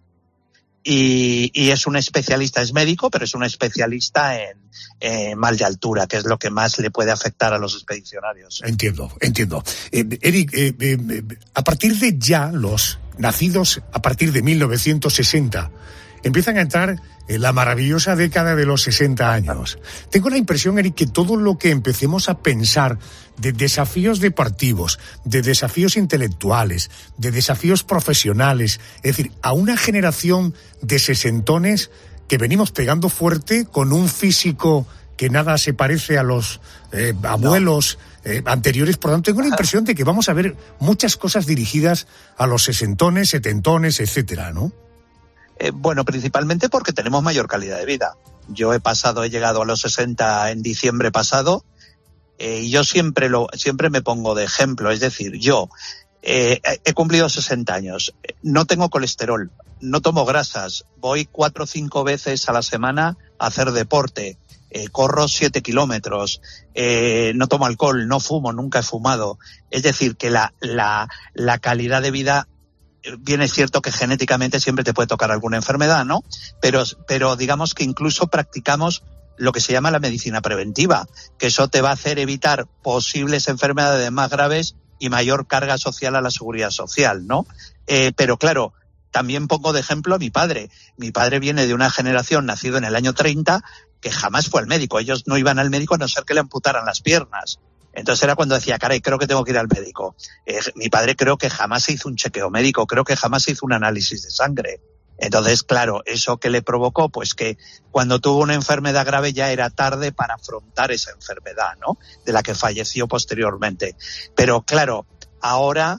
Y, y es un especialista, es médico, pero es un especialista en eh, mal de altura, que es lo que más le puede afectar a los expedicionarios. Entiendo, entiendo. Eh, Eric, eh, eh, a partir de ya, los nacidos a partir de mil novecientos sesenta, empiezan a entrar en la maravillosa década de los sesenta años. Tengo la impresión, Eric, que todo lo que empecemos a pensar de desafíos deportivos, de desafíos intelectuales, de desafíos profesionales, es decir, a una generación de sesentones que venimos pegando fuerte con un físico que nada se parece a los eh, abuelos no. eh, anteriores. Por lo tanto, tengo la impresión de que vamos a ver muchas cosas dirigidas a los sesentones, setentones, etcétera, ¿no? Eh, bueno, principalmente porque tenemos mayor calidad de vida. Yo he pasado, he llegado a los sesenta en diciembre pasado, eh, y yo siempre lo, siempre me pongo de ejemplo. Es decir, yo eh, he cumplido sesenta años, no tengo colesterol, no tomo grasas, voy cuatro o cinco veces a la semana a hacer deporte. Eh, corro siete kilómetros, eh, no tomo alcohol, no fumo, nunca he fumado. Es decir, que la, la, la calidad de vida, bien es cierto que genéticamente siempre te puede tocar alguna enfermedad, ¿no? Pero, pero digamos que incluso practicamos lo que se llama la medicina preventiva, que eso te va a hacer evitar posibles enfermedades más graves y mayor carga social a la seguridad social, ¿no? Eh, pero claro, también pongo de ejemplo a mi padre. Mi padre viene de una generación nacido en el año treinta que jamás fue al médico. Ellos no iban al médico a no ser que le amputaran las piernas. Entonces era cuando decía, caray, creo que tengo que ir al médico. Eh, mi padre creo que jamás se hizo un chequeo médico, creo que jamás se hizo un análisis de sangre. Entonces, claro, ¿eso qué le provocó? Pues que cuando tuvo una enfermedad grave ya era tarde para afrontar esa enfermedad, ¿no? De la que falleció posteriormente. Pero claro, ahora,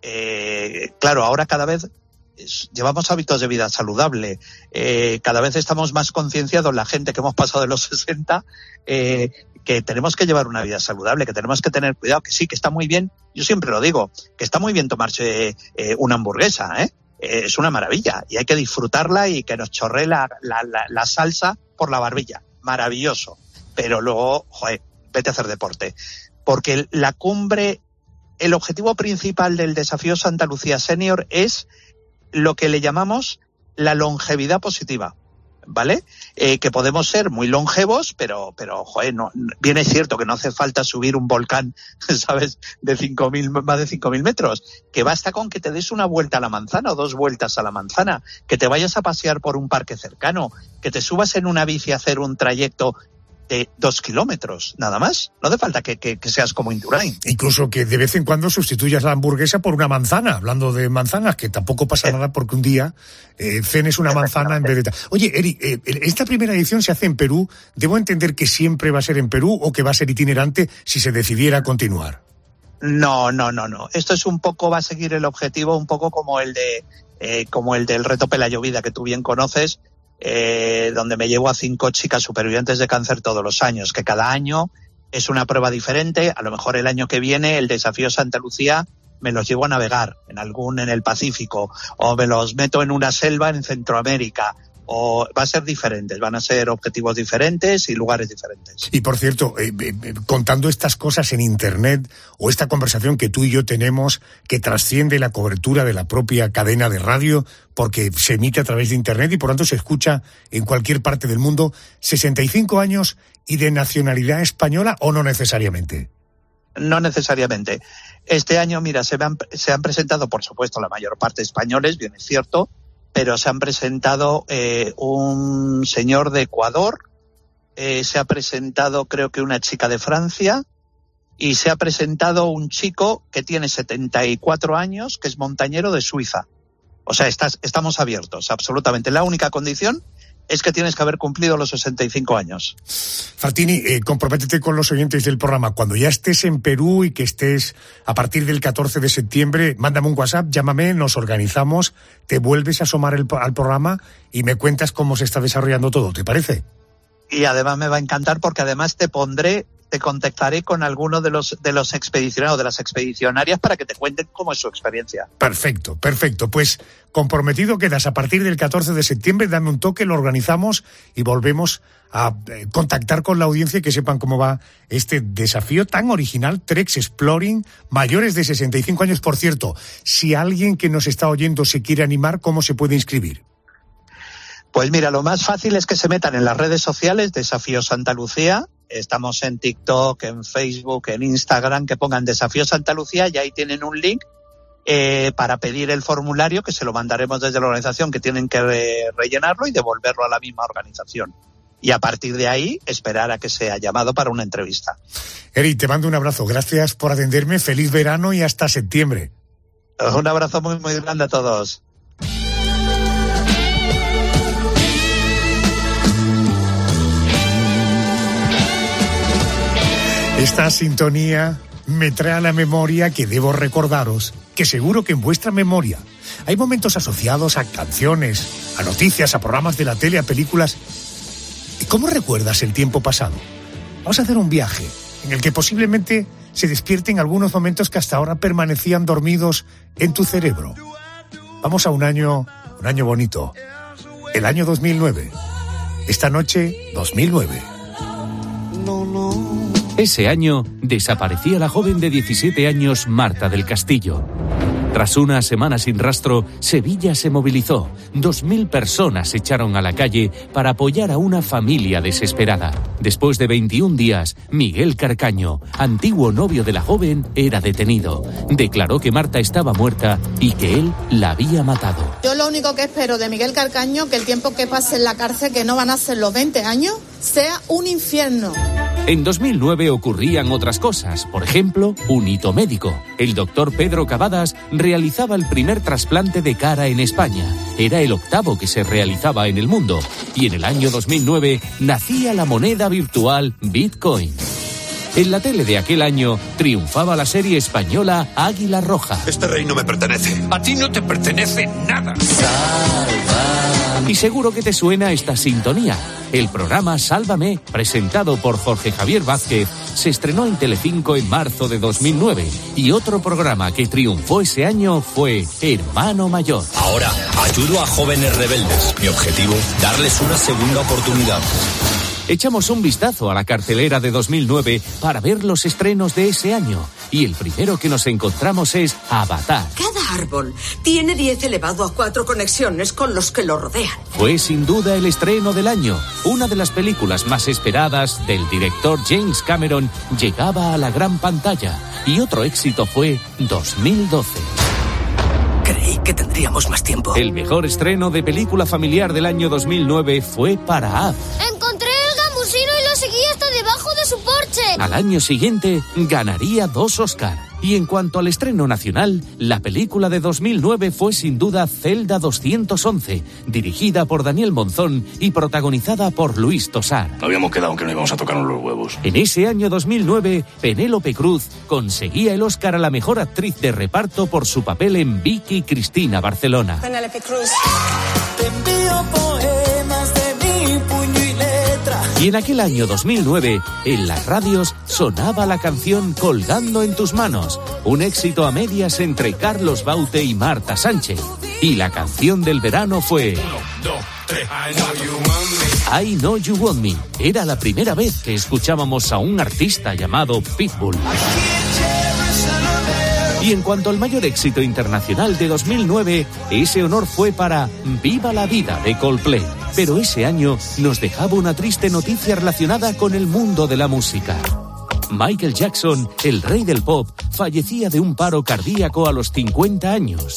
eh, claro, ahora cada vez llevamos hábitos de vida saludable, eh, cada vez estamos más concienciados la gente que hemos pasado de los sesenta, eh, que tenemos que llevar una vida saludable, que tenemos que tener cuidado, que sí, que está muy bien, yo siempre lo digo, que está muy bien tomarse eh, una hamburguesa, ¿eh? Eh, es una maravilla y hay que disfrutarla y que nos chorree la, la, la, la salsa por la barbilla, maravilloso, pero luego, joder, vete a hacer deporte, porque la cumbre, el objetivo principal del Desafío Santa Lucía Senior es lo que le llamamos la longevidad positiva, ¿vale? Eh, que podemos ser muy longevos, pero, pero, joder, no, bien es cierto que no hace falta subir un volcán, ¿sabes?, de cinco mil, más de cinco mil metros, que basta con que te des una vuelta a la manzana o dos vueltas a la manzana, que te vayas a pasear por un parque cercano, que te subas en una bici a hacer un trayecto de dos kilómetros, nada más. No hace falta que, que, que seas como Indurain. Incluso que de vez en cuando sustituyas la hamburguesa por una manzana, hablando de manzanas, que tampoco pasa eh. nada porque un día eh, cenes una manzana en vez de... Oye, Eri, eh, esta primera edición se hace en Perú. ¿Debo entender que siempre va a ser en Perú o que va a ser itinerante si se decidiera continuar? No, no, no, no. Esto es un poco, va a seguir el objetivo un poco como el de eh, como el del reto Pelayovida, que tú bien conoces, Eh, donde me llevo a cinco chicas supervivientes de cáncer todos los años, que cada año es una prueba diferente. A lo mejor el año que viene el Desafío Santa Lucía me los llevo a navegar en algún en el Pacífico, o me los meto en una selva en Centroamérica, o va a ser diferente, van a ser objetivos diferentes y lugares diferentes. Y por cierto, eh, eh, contando estas cosas en internet, o esta conversación que tú y yo tenemos, que trasciende la cobertura de la propia cadena de radio, porque se emite a través de internet y por tanto se escucha en cualquier parte del mundo, ¿sesenta y cinco años y de nacionalidad española o no necesariamente? No necesariamente. Este año, mira, se han, se han presentado, por supuesto, la mayor parte españoles, bien es cierto, pero se han presentado eh, un señor de Ecuador, eh, se ha presentado creo que una chica de Francia y se ha presentado un chico que tiene setenta y cuatro años, que es montañero de Suiza. O sea, estás, estamos abiertos, absolutamente. La única condición es que tienes que haber cumplido los sesenta y cinco años. Fartini, eh, comprométete con los oyentes del programa. Cuando ya estés en Perú y que estés a partir del catorce de septiembre, mándame un WhatsApp, llámame, nos organizamos, te vuelves a asomar el, al programa y me cuentas cómo se está desarrollando todo, ¿te parece? Y además me va a encantar porque además te pondré, te contactaré con alguno de los de los expedicionarios, de las expedicionarias, para que te cuenten cómo es su experiencia. Perfecto, perfecto. Pues comprometido quedas. A partir del catorce de septiembre, dame un toque, lo organizamos y volvemos a eh, contactar con la audiencia y que sepan cómo va este desafío tan original, Treks Exploring, mayores de sesenta y cinco años. Por cierto, si alguien que nos está oyendo se quiere animar, ¿cómo se puede inscribir? Pues mira, lo más fácil es que se metan en las redes sociales, Desafío Santa Lucía. Estamos en TikTok, en Facebook, en Instagram, que pongan Desafío Santa Lucía y ahí tienen un link eh, para pedir el formulario, que se lo mandaremos desde la organización, que tienen que re- rellenarlo y devolverlo a la misma organización. Y a partir de ahí, esperar a que sea llamado para una entrevista. Eri, te mando un abrazo. Gracias por atenderme. Feliz verano y hasta septiembre. Un abrazo muy, muy grande a todos. Esta sintonía me trae a la memoria que debo recordaros que seguro que en vuestra memoria hay momentos asociados a canciones, a noticias, a programas de la tele, a películas. ¿Y cómo recuerdas el tiempo pasado? Vamos a hacer un viaje en el que posiblemente se despierten algunos momentos que hasta ahora permanecían dormidos en tu cerebro. Vamos a un año, un año bonito. El año dos mil nueve. Esta noche, dos mil nueve. No, no. Ese año desaparecía la joven de diecisiete años Marta del Castillo. Tras una semana sin rastro, Sevilla se movilizó. Dos mil personas se echaron a la calle para apoyar a una familia desesperada. Después de veintiún días, Miguel Carcaño, antiguo novio de la joven, era detenido. Declaró que Marta estaba muerta y que él la había matado. Yo lo único que espero de Miguel Carcaño, que el tiempo que pase en la cárcel, que no van a ser los veinte años, sea un infierno. En dos mil nueve ocurrían otras cosas, por ejemplo, un hito médico. El doctor Pedro Cavadas realizaba el primer trasplante de cara en España. Era el octavo que se realizaba en el mundo. Y en el año dos mil nueve nacía la moneda virtual Bitcoin. En la tele de aquel año triunfaba la serie española Águila Roja. Este reino me pertenece. A ti no te pertenece nada. Y seguro que te suena esta sintonía. El programa Sálvame, presentado por Jorge Javier Vázquez, se estrenó en Telecinco en marzo de dos mil nueve. Y otro programa que triunfó ese año fue Hermano Mayor. Ahora ayudo a jóvenes rebeldes. Mi objetivo, darles una segunda oportunidad. Echamos un vistazo a la cartelera de dos mil nueve para ver los estrenos de ese año. Y el primero que nos encontramos es Avatar. Cada árbol tiene diez elevado a cuatro conexiones con los que lo rodean. Fue sin duda el estreno del año. Una de las películas más esperadas del director James Cameron llegaba a la gran pantalla. Y otro éxito fue dos mil doce. Creí que tendríamos más tiempo. El mejor estreno de película familiar del año dos mil nueve fue para Up. Encontré el gamusino y lo seguí hasta debajo de su porche. Al año siguiente ganaría dos Oscar. Y en cuanto al estreno nacional, la película de dos mil nueve fue sin duda Celda doscientos once, dirigida por Daniel Monzón y protagonizada por Luis Tosar. No habíamos quedado en que no íbamos a tocarnos los huevos. En ese año dos mil nueve, Penélope Cruz conseguía el Oscar a la mejor actriz de reparto por su papel en Vicky Cristina Barcelona. Penélope Cruz. Te envío poemas de mi puño y letra. Y en aquel año dos mil nueve, en las radios sonaba la canción Colgando en tus manos, un éxito a medias entre Carlos Baute y Marta Sánchez. Y la canción del verano fue I Know You Want Me. Era la primera vez que escuchábamos a un artista llamado Pitbull. Y en cuanto al mayor éxito internacional de dos mil nueve, ese honor fue para Viva la Vida de Coldplay. Pero ese año nos dejaba una triste noticia relacionada con el mundo de la música. Michael Jackson, el rey del pop, fallecía de un paro cardíaco a los cincuenta años.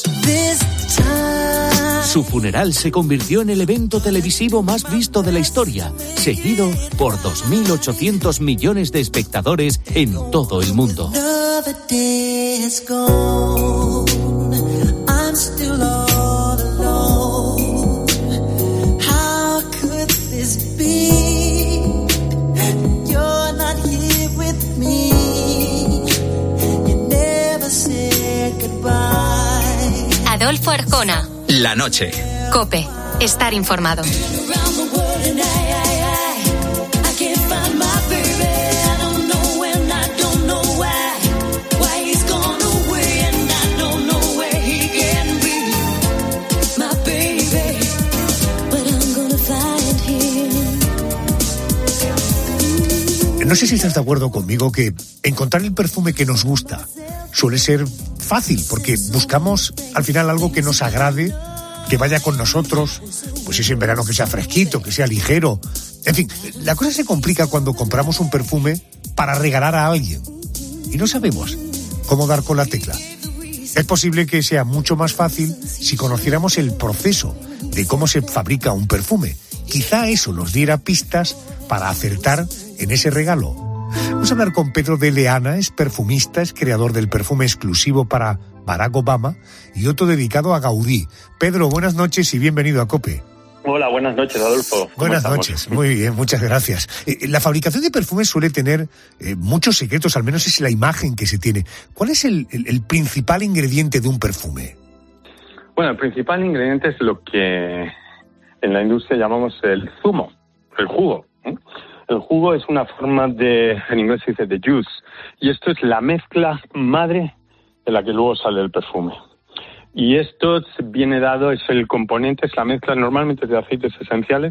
Su funeral se convirtió en el evento televisivo más visto de la historia, seguido por dos mil ochocientos millones de espectadores en todo el mundo. Adolfo Arjona. La noche. COPE. Estar informado. No sé si estás de acuerdo conmigo que encontrar el perfume que nos gusta suele ser fácil, porque buscamos al final algo que nos agrade, que vaya con nosotros, pues si es en verano que sea fresquito, que sea ligero. En fin, la cosa se complica cuando compramos un perfume para regalar a alguien y no sabemos cómo dar con la tecla. Es posible que sea mucho más fácil si conociéramos el proceso de cómo se fabrica un perfume. Quizá eso nos diera pistas para acertar en ese regalo. Vamos a hablar con Pedro de Leana, es perfumista, es creador del perfume exclusivo para Barack Obama y otro dedicado a Gaudí. Pedro, buenas noches y bienvenido a COPE. Hola, buenas noches, Adolfo. Buenas noches, muy bien, muchas gracias. Eh, la fabricación de perfumes suele tener eh, muchos secretos, al menos es la imagen que se tiene. ¿Cuál es el, el, el principal ingrediente de un perfume? Bueno, el principal ingrediente es lo que en la industria llamamos el zumo, el jugo. ¿eh? El jugo es una forma de, en inglés se dice the juice, y esto es la mezcla madre de la que luego sale el perfume. Y esto viene dado, es el componente, es la mezcla normalmente de aceites esenciales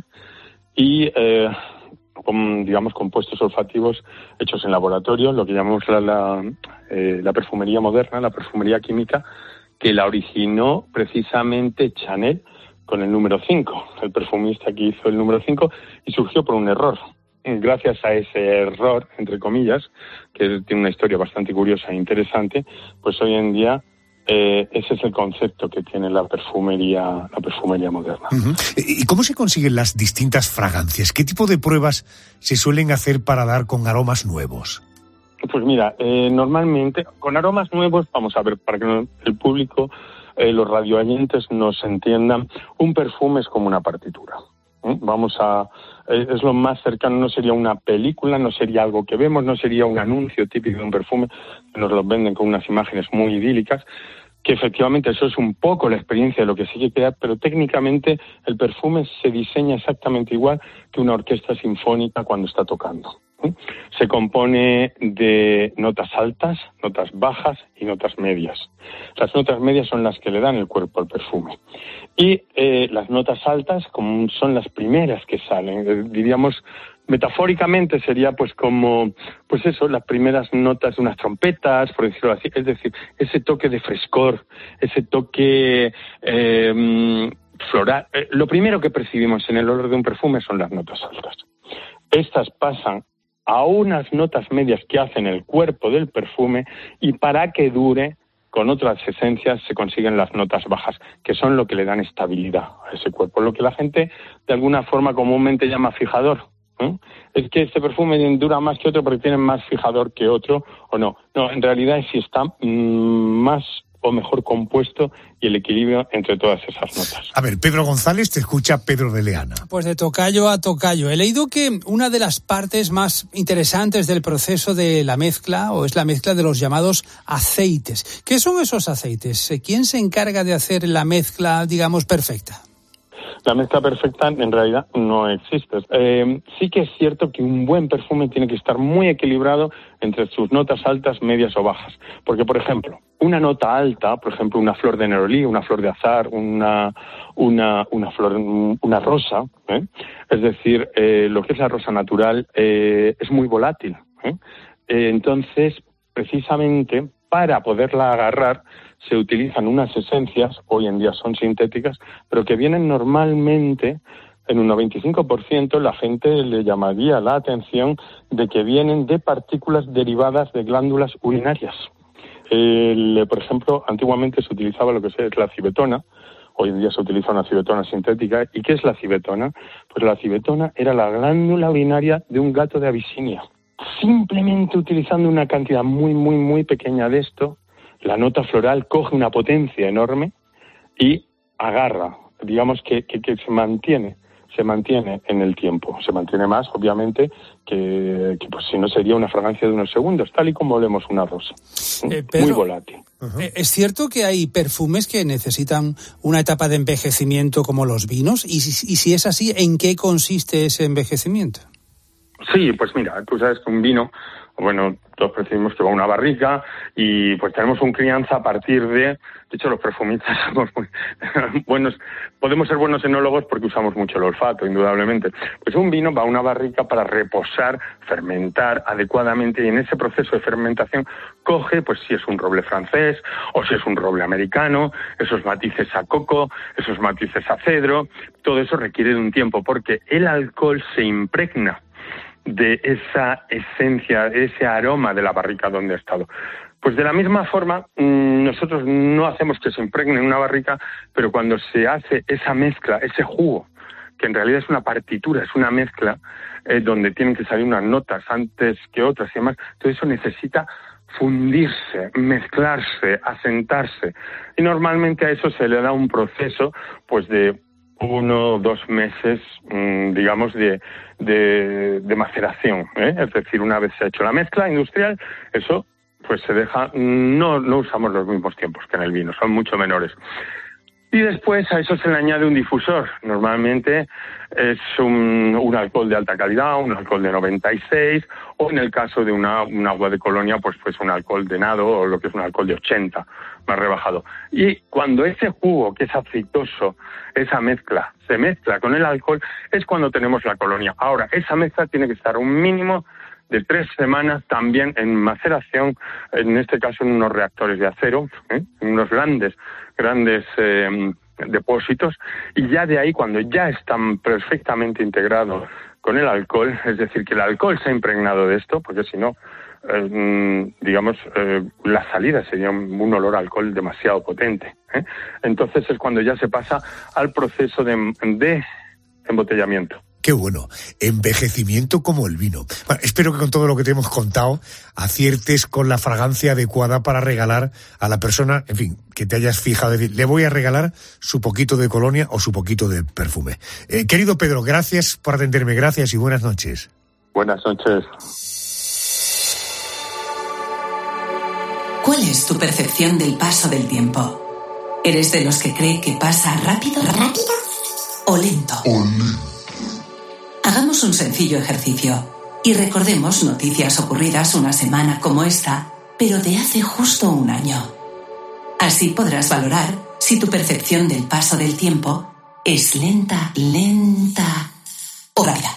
y, eh, con, digamos, compuestos olfativos hechos en laboratorio, lo que llamamos la, la, eh, la perfumería moderna, la perfumería química, que la originó precisamente Chanel con el número cinco, el perfumista que hizo el número cinco, y surgió por un error. Gracias a ese error, entre comillas, que tiene una historia bastante curiosa e interesante, pues hoy en día Eh, ese es el concepto que tiene la perfumería, la perfumería moderna. Uh-huh. ¿Y cómo se consiguen las distintas fragancias? ¿Qué tipo de pruebas se suelen hacer para dar con aromas nuevos? Pues mira, eh, normalmente con aromas nuevos, vamos a ver, para que el público, eh, los radioyentes nos entiendan, un perfume es como una partitura. ¿eh? Vamos a, eh, es lo más cercano, no sería una película, no sería algo que vemos, no sería un anuncio típico de un perfume, que nos lo venden con unas imágenes muy idílicas, que efectivamente eso es un poco la experiencia de lo que sí que queda, pero técnicamente el perfume se diseña exactamente igual que una orquesta sinfónica cuando está tocando. ¿eh? Se compone de notas altas, notas bajas y notas medias. Las notas medias son las que le dan el cuerpo al perfume. Y eh, las notas altas como son las primeras que salen, eh, diríamos, metafóricamente sería pues como, pues eso, las primeras notas de unas trompetas, por decirlo así, es decir, ese toque de frescor, ese toque eh, floral. Eh, lo primero que percibimos en el olor de un perfume son las notas altas. Estas pasan a unas notas medias que hacen el cuerpo del perfume y para que dure, con otras esencias se consiguen las notas bajas, que son lo que le dan estabilidad a ese cuerpo, lo que la gente de alguna forma comúnmente llama fijador. ¿Eh? Es que este perfume dura más que otro porque tiene más fijador que otro, o no. No, en realidad es si está mmm, más o mejor compuesto y el equilibrio entre todas esas notas. A ver, Pedro González, te escucha Pedro de Leana. Pues de tocayo a tocayo. He leído que una de las partes más interesantes del proceso de la mezcla, o es la mezcla de los llamados aceites. ¿Qué son esos aceites? ¿Quién se encarga de hacer la mezcla, digamos, perfecta? La mezcla perfecta en realidad no existe. Eh, sí que es cierto que un buen perfume tiene que estar muy equilibrado entre sus notas altas, medias o bajas. Porque, por ejemplo, una nota alta, por ejemplo, una flor de nerolí, una flor de azahar, una una una flor, una rosa, ¿eh? es decir, eh, lo que es la rosa natural eh, es muy volátil. ¿eh? Eh, entonces, precisamente, para poderla agarrar, se utilizan unas esencias, hoy en día son sintéticas, pero que vienen normalmente, en un noventa y cinco por ciento, la gente le llamaría la atención de que vienen de partículas derivadas de glándulas urinarias. El, por ejemplo, antiguamente se utilizaba lo que es la cibetona, hoy en día se utiliza una cibetona sintética. ¿Y qué es la cibetona? Pues la cibetona era la glándula urinaria de un gato de Abisinia. Simplemente utilizando una cantidad muy, muy, muy pequeña de esto, la nota floral coge una potencia enorme y agarra, digamos que, que, que se mantiene, se mantiene en el tiempo, se mantiene más, obviamente, que, que pues si no sería una fragancia de unos segundos, tal y como olemos una rosa, eh, Pedro, muy volátil. Uh-huh. ¿Es cierto que hay perfumes que necesitan una etapa de envejecimiento como los vinos? Y si, y si es así, ¿en qué consiste ese envejecimiento? Sí, pues mira, tú sabes que un vino, bueno, todos percibimos que va a una barrica y pues tenemos un crianza a partir de, de hecho los perfumistas somos muy buenos, podemos ser buenos enólogos porque usamos mucho el olfato, indudablemente. Pues un vino va a una barrica para reposar, fermentar adecuadamente y en ese proceso de fermentación coge, pues si es un roble francés o si es un roble americano, esos matices a coco, esos matices a cedro, todo eso requiere de un tiempo porque el alcohol se impregna de esa esencia, ese aroma de la barrica donde ha estado. Pues de la misma forma, nosotros no hacemos que se impregne en una barrica, pero cuando se hace esa mezcla, ese jugo, que en realidad es una partitura, es una mezcla, eh, donde tienen que salir unas notas antes que otras y demás, todo eso necesita fundirse, mezclarse, asentarse. Y normalmente a eso se le da un proceso pues de uno o dos meses, mmm, digamos, de, de, de maceración, ¿eh? Es decir, una vez se ha hecho la mezcla industrial, eso pues se deja, no, no usamos los mismos tiempos que en el vino, son mucho menores. Y después a eso se le añade un difusor. Normalmente es un, un alcohol de alta calidad, un alcohol de noventa y seis, o en el caso de una, un agua de colonia, pues, pues un alcohol de nado, o lo que es un alcohol de ochenta, más rebajado. Y cuando ese jugo, que es aceitoso, esa mezcla, se mezcla con el alcohol, es cuando tenemos la colonia. Ahora, esa mezcla tiene que estar un mínimo de tres semanas también en maceración, en este caso en unos reactores de acero, ¿eh? En unos grandes, grandes eh, depósitos, y ya de ahí, cuando ya están perfectamente integrados con el alcohol, es decir, que el alcohol se ha impregnado de esto, porque si no, eh, digamos, eh, la salida sería un, un olor a alcohol demasiado potente, ¿eh? Entonces es cuando ya se pasa al proceso de, de embotellamiento. Qué bueno, envejecimiento como el vino. Bueno, espero que con todo lo que te hemos contado aciertes con la fragancia adecuada para regalar a la persona, en fin, que te hayas fijado, decir, le voy a regalar su poquito de colonia o su poquito de perfume. Eh, querido Pedro, gracias por atenderme, gracias y buenas noches. Buenas noches. ¿Cuál es tu percepción del paso del tiempo? ¿Eres de los que cree que pasa rápido, rápido o lento? Um. Hagamos un sencillo ejercicio y recordemos noticias ocurridas una semana como esta, pero de hace justo un año. Así podrás valorar si tu percepción del paso del tiempo es lenta, lenta o rápida.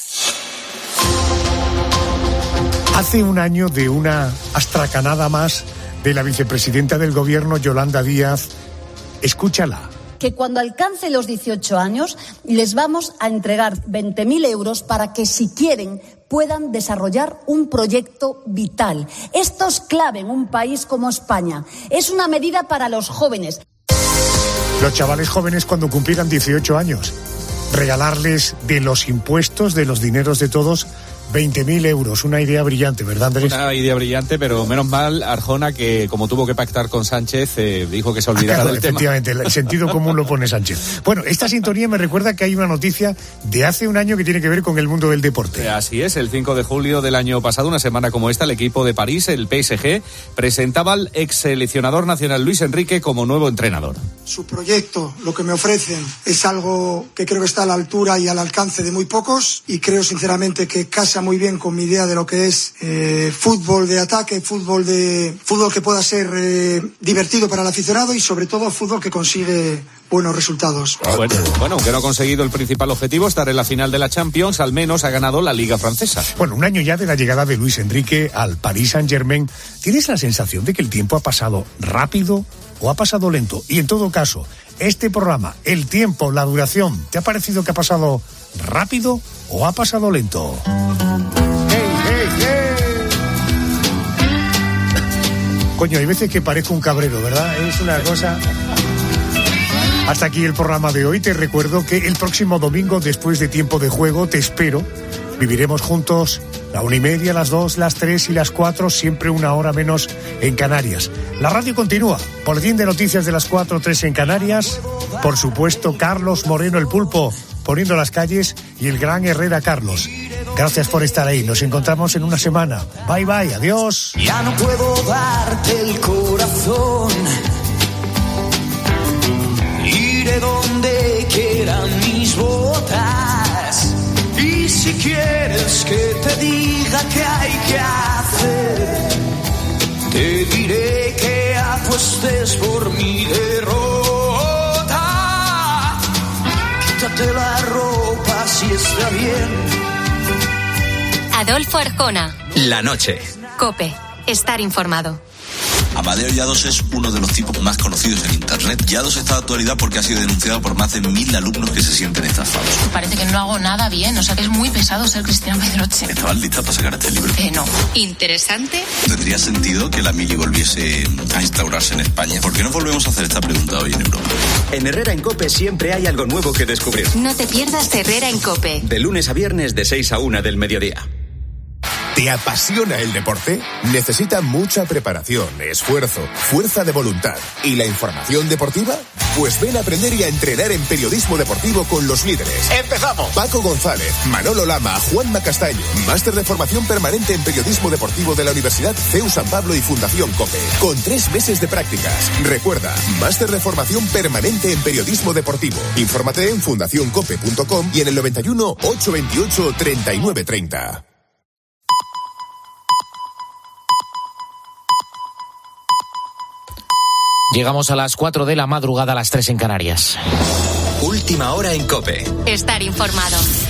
Hace un año de una astracanada más de la vicepresidenta del gobierno, Yolanda Díaz. Escúchala. Que cuando alcance los dieciocho años les vamos a entregar veinte mil euros para que, si quieren, puedan desarrollar un proyecto vital. Esto es clave en un país como España. Es una medida para los jóvenes. Los chavales jóvenes cuando cumplieran dieciocho años, regalarles de los impuestos, de los dineros de todos, veinte mil euros, una idea brillante, ¿verdad, Andrés? Una idea brillante, pero menos mal Arjona, que como tuvo que pactar con Sánchez, eh, dijo que se olvidara ah, claro, del efectivamente, tema. El sentido común lo pone Sánchez. Bueno, esta sintonía me recuerda que hay una noticia de hace un año que tiene que ver con el mundo del deporte. Eh, así es, el cinco de julio del año pasado, una semana como esta, el equipo de París, el P S G, presentaba al ex seleccionador nacional Luis Enrique como nuevo entrenador. Su proyecto, lo que me ofrecen, es algo que creo que está a la altura y al alcance de muy pocos, y creo sinceramente que casa muy bien con mi idea de lo que es eh, fútbol de ataque, fútbol de fútbol que pueda ser eh, divertido para el aficionado y sobre todo fútbol que consigue buenos resultados. Bueno, bueno, aunque no ha conseguido el principal objetivo, estar en la final de la Champions, al menos ha ganado la Liga Francesa. Bueno, un año ya de la llegada de Luis Enrique al Paris Saint-Germain. ¿Tienes la sensación de que el tiempo ha pasado rápido o ha pasado lento? Y en todo caso, este programa, el tiempo, la duración, ¿te ha parecido que ha pasado rápido o ha pasado lento? Coño, hay veces que parezco un cabrero, ¿verdad? Es una cosa... Hasta aquí el programa de hoy. Te recuerdo que el próximo domingo, después de Tiempo de Juego, te espero. Viviremos juntos la una y media, las dos, las tres y las cuatro, siempre una hora menos en Canarias. La radio continúa. Boletín de noticias de las cuatro, tres en Canarias. Por supuesto, Carlos Moreno, el Pulpo, poniendo las calles, y el gran Herrera Carlos. Gracias por estar ahí. Nos encontramos en una semana. Bye, bye. Adiós. Ya no puedo darte el corazón. Iré donde quieran mis botas. Y si quieres que te diga qué hay que hacer, te diré que apuestes por mi derrota. Quítate la ropa si está bien. Adolfo Arjona. La noche. COPE. Estar informado. Amadeo Llados es uno de los tipos más conocidos en Internet. Llados está de actualidad porque ha sido denunciado por más de mil alumnos que se sienten estafados. Parece que no hago nada bien, o sea que es muy pesado ser Cristina Pedroche. ¿Estabas lista para sacar este libro? Eh, no. Interesante. ¿Tendría sentido que la mili volviese a instaurarse en España? ¿Por qué no volvemos a hacer esta pregunta hoy en Europa? En Herrera en COPE siempre hay algo nuevo que descubrir. No te pierdas Herrera en COPE. De lunes a viernes de seis a una del mediodía. ¿Te apasiona el deporte? Necesita mucha preparación, esfuerzo, fuerza de voluntad. ¿Y la información deportiva? Pues ven a aprender y a entrenar en periodismo deportivo con los líderes. ¡Empezamos! Paco González, Manolo Lama, Juanma Castaño. Máster de formación permanente en periodismo deportivo de la Universidad C E U San Pablo y Fundación COPE. Con tres meses de prácticas. Recuerda, máster de formación permanente en periodismo deportivo. Infórmate en fundación cope punto com y en el noventa y uno, ochocientos veintiocho, treinta y nueve treinta. Llegamos a las cuatro de la madrugada, a las tres en Canarias. Última hora en COPE. Estar informado.